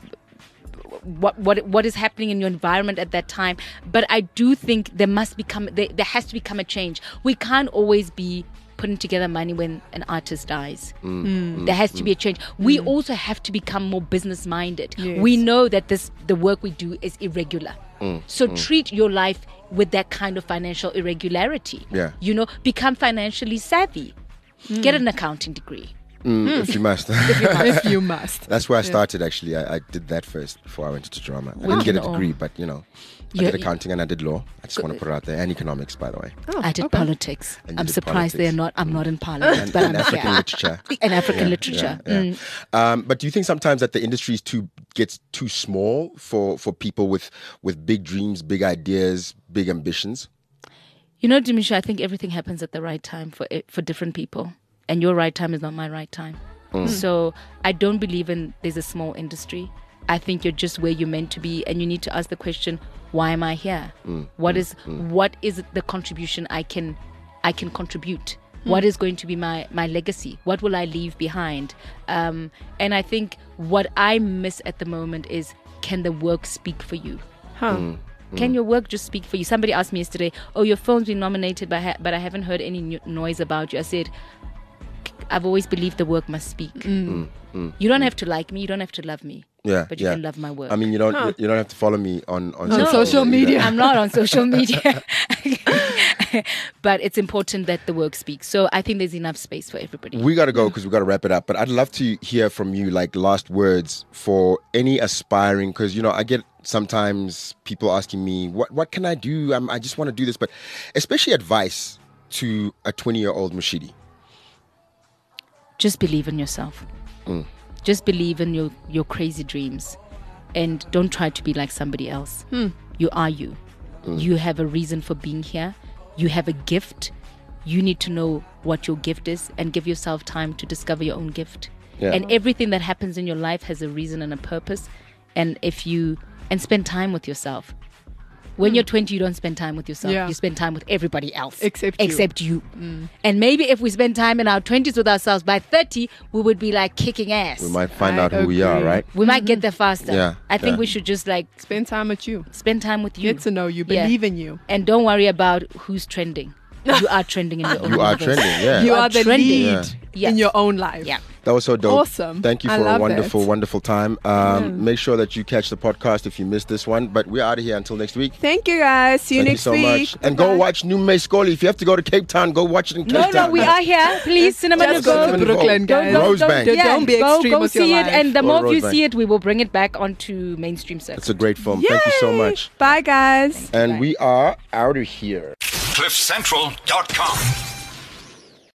[SPEAKER 4] what what what is happening in your environment at that time. But I do think there must become there, there has to become a change. We can't always be putting together money when an artist dies. There has to be a change. We also have to become more business minded.
[SPEAKER 2] Yes.
[SPEAKER 4] We know that this the work we do is irregular. So treat your life with that kind of financial irregularity.
[SPEAKER 3] Yeah.
[SPEAKER 4] You know, become financially savvy. Get an accounting degree.
[SPEAKER 3] Mm, if you must.
[SPEAKER 2] if you must.
[SPEAKER 3] That's where I started actually. I, I did that first before I went into drama. I didn't get a
[SPEAKER 4] no.
[SPEAKER 3] degree, but you know, I
[SPEAKER 4] You-
[SPEAKER 3] did accounting and I did law. I just want to put it out there. And economics, by the way.
[SPEAKER 2] Oh,
[SPEAKER 4] I did
[SPEAKER 2] okay.
[SPEAKER 4] politics.
[SPEAKER 3] And you
[SPEAKER 4] I'm
[SPEAKER 3] did
[SPEAKER 4] surprised they're
[SPEAKER 3] politics.
[SPEAKER 4] not. I'm not in parliament,
[SPEAKER 3] And,
[SPEAKER 4] but
[SPEAKER 3] and
[SPEAKER 4] I'm
[SPEAKER 3] African
[SPEAKER 4] here.
[SPEAKER 3] literature.
[SPEAKER 4] And African
[SPEAKER 3] Yeah,
[SPEAKER 4] literature.
[SPEAKER 3] yeah, yeah.
[SPEAKER 4] Mm.
[SPEAKER 3] Um, but do you think sometimes that the industry is too gets too small for, for people with, with big dreams, big ideas, big ambitions?
[SPEAKER 4] You know, Dimisha, I think everything happens at the right time for for different people, and your right time is not my right time. So I don't believe in there's a small industry. I think you're just where you're meant to be, and you need to ask the question, why am I here? What is what is the contribution I can I can contribute? What is going to be my my legacy? What will I leave behind? Um, and I think what I miss at the moment is, can the work speak for you?
[SPEAKER 2] Huh.
[SPEAKER 4] Can your work just speak for you? Somebody asked me yesterday, oh, your film's been nominated, but, ha- but I haven't heard any no- noise about you. I said, I've always believed the work must speak. You don't have to like me, you don't have to love me,
[SPEAKER 3] Yeah,
[SPEAKER 4] but you
[SPEAKER 3] yeah.
[SPEAKER 4] can love my work.
[SPEAKER 3] I mean, you don't you, you don't have to follow me on on,
[SPEAKER 2] On social
[SPEAKER 3] either.
[SPEAKER 2] media.
[SPEAKER 4] I'm not on social media. But it's important that the work speaks. So I think there's enough space for everybody.
[SPEAKER 3] We got to go because we got to wrap it up. But I'd love to hear from you, like last words for any aspiring. Because you know, I get sometimes people asking me, "What what can I do? I'm, I just want to do this." But especially advice to a twenty-year-old Mushidi.
[SPEAKER 4] Just believe in yourself. Just believe in your, your crazy dreams. And don't try to be like somebody else. You are you. You have a reason for being here. You have a gift. You need to know what your gift is and give yourself time to discover your own gift.
[SPEAKER 3] Yeah.
[SPEAKER 4] And everything that happens in your life has a reason and a purpose. And if you and spend time with yourself. When you're twenty, you don't spend time with yourself.
[SPEAKER 2] Yeah.
[SPEAKER 4] You spend time with everybody else.
[SPEAKER 2] Except you.
[SPEAKER 4] Except you. And maybe if we spend time in our twenties with ourselves, by thirty, we would be like kicking ass.
[SPEAKER 3] We might find
[SPEAKER 2] I
[SPEAKER 3] out who we are,
[SPEAKER 2] agree.
[SPEAKER 3] right?
[SPEAKER 4] We might get there faster.
[SPEAKER 3] Yeah,
[SPEAKER 4] I think
[SPEAKER 3] yeah.
[SPEAKER 4] we should just like
[SPEAKER 2] Spend time with you.
[SPEAKER 4] spend time with you.
[SPEAKER 2] Get to know you.
[SPEAKER 4] Yeah.
[SPEAKER 2] Believe in you.
[SPEAKER 4] And don't worry about who's trending. You are trending in your own
[SPEAKER 3] You are
[SPEAKER 4] universe.
[SPEAKER 3] trending, yeah.
[SPEAKER 2] You
[SPEAKER 4] are
[SPEAKER 2] are the
[SPEAKER 4] trending.
[SPEAKER 2] lead
[SPEAKER 3] Yeah.
[SPEAKER 4] Yes.
[SPEAKER 2] in your own life.
[SPEAKER 4] Yeah.
[SPEAKER 3] That was so dope.
[SPEAKER 2] Awesome.
[SPEAKER 3] Thank you
[SPEAKER 2] I
[SPEAKER 3] for a
[SPEAKER 2] love
[SPEAKER 3] wonderful,
[SPEAKER 2] it.
[SPEAKER 3] wonderful time. Um, Make sure that you catch the podcast if you missed this one. But we're out of here until next week.
[SPEAKER 2] Thank you guys. See you
[SPEAKER 3] Thank
[SPEAKER 2] next
[SPEAKER 3] you so
[SPEAKER 2] week.
[SPEAKER 3] much. And
[SPEAKER 2] Bye-bye.
[SPEAKER 3] go watch New May Scully. If you have to go to Cape Town, go watch it in Cape
[SPEAKER 4] No,
[SPEAKER 3] Town.
[SPEAKER 4] no, we are here. Please, Cinema
[SPEAKER 2] Just
[SPEAKER 3] go
[SPEAKER 2] go
[SPEAKER 3] to
[SPEAKER 2] to
[SPEAKER 3] Cinema
[SPEAKER 2] Brooklyn,
[SPEAKER 3] Go-
[SPEAKER 2] guys.
[SPEAKER 3] go- Rosebank.
[SPEAKER 2] Don't, don't be
[SPEAKER 4] go,
[SPEAKER 2] extreme
[SPEAKER 4] go
[SPEAKER 2] with
[SPEAKER 4] see
[SPEAKER 2] your
[SPEAKER 4] it,
[SPEAKER 2] life.
[SPEAKER 4] and the
[SPEAKER 3] Or
[SPEAKER 4] more you
[SPEAKER 3] Rosebank.
[SPEAKER 4] see it, we will bring it back onto mainstream circuit.
[SPEAKER 3] It's a great film. Thank you so
[SPEAKER 2] Yay.
[SPEAKER 3] much.
[SPEAKER 2] Bye, guys.
[SPEAKER 3] And we are out of here.
[SPEAKER 1] cliff central dot com.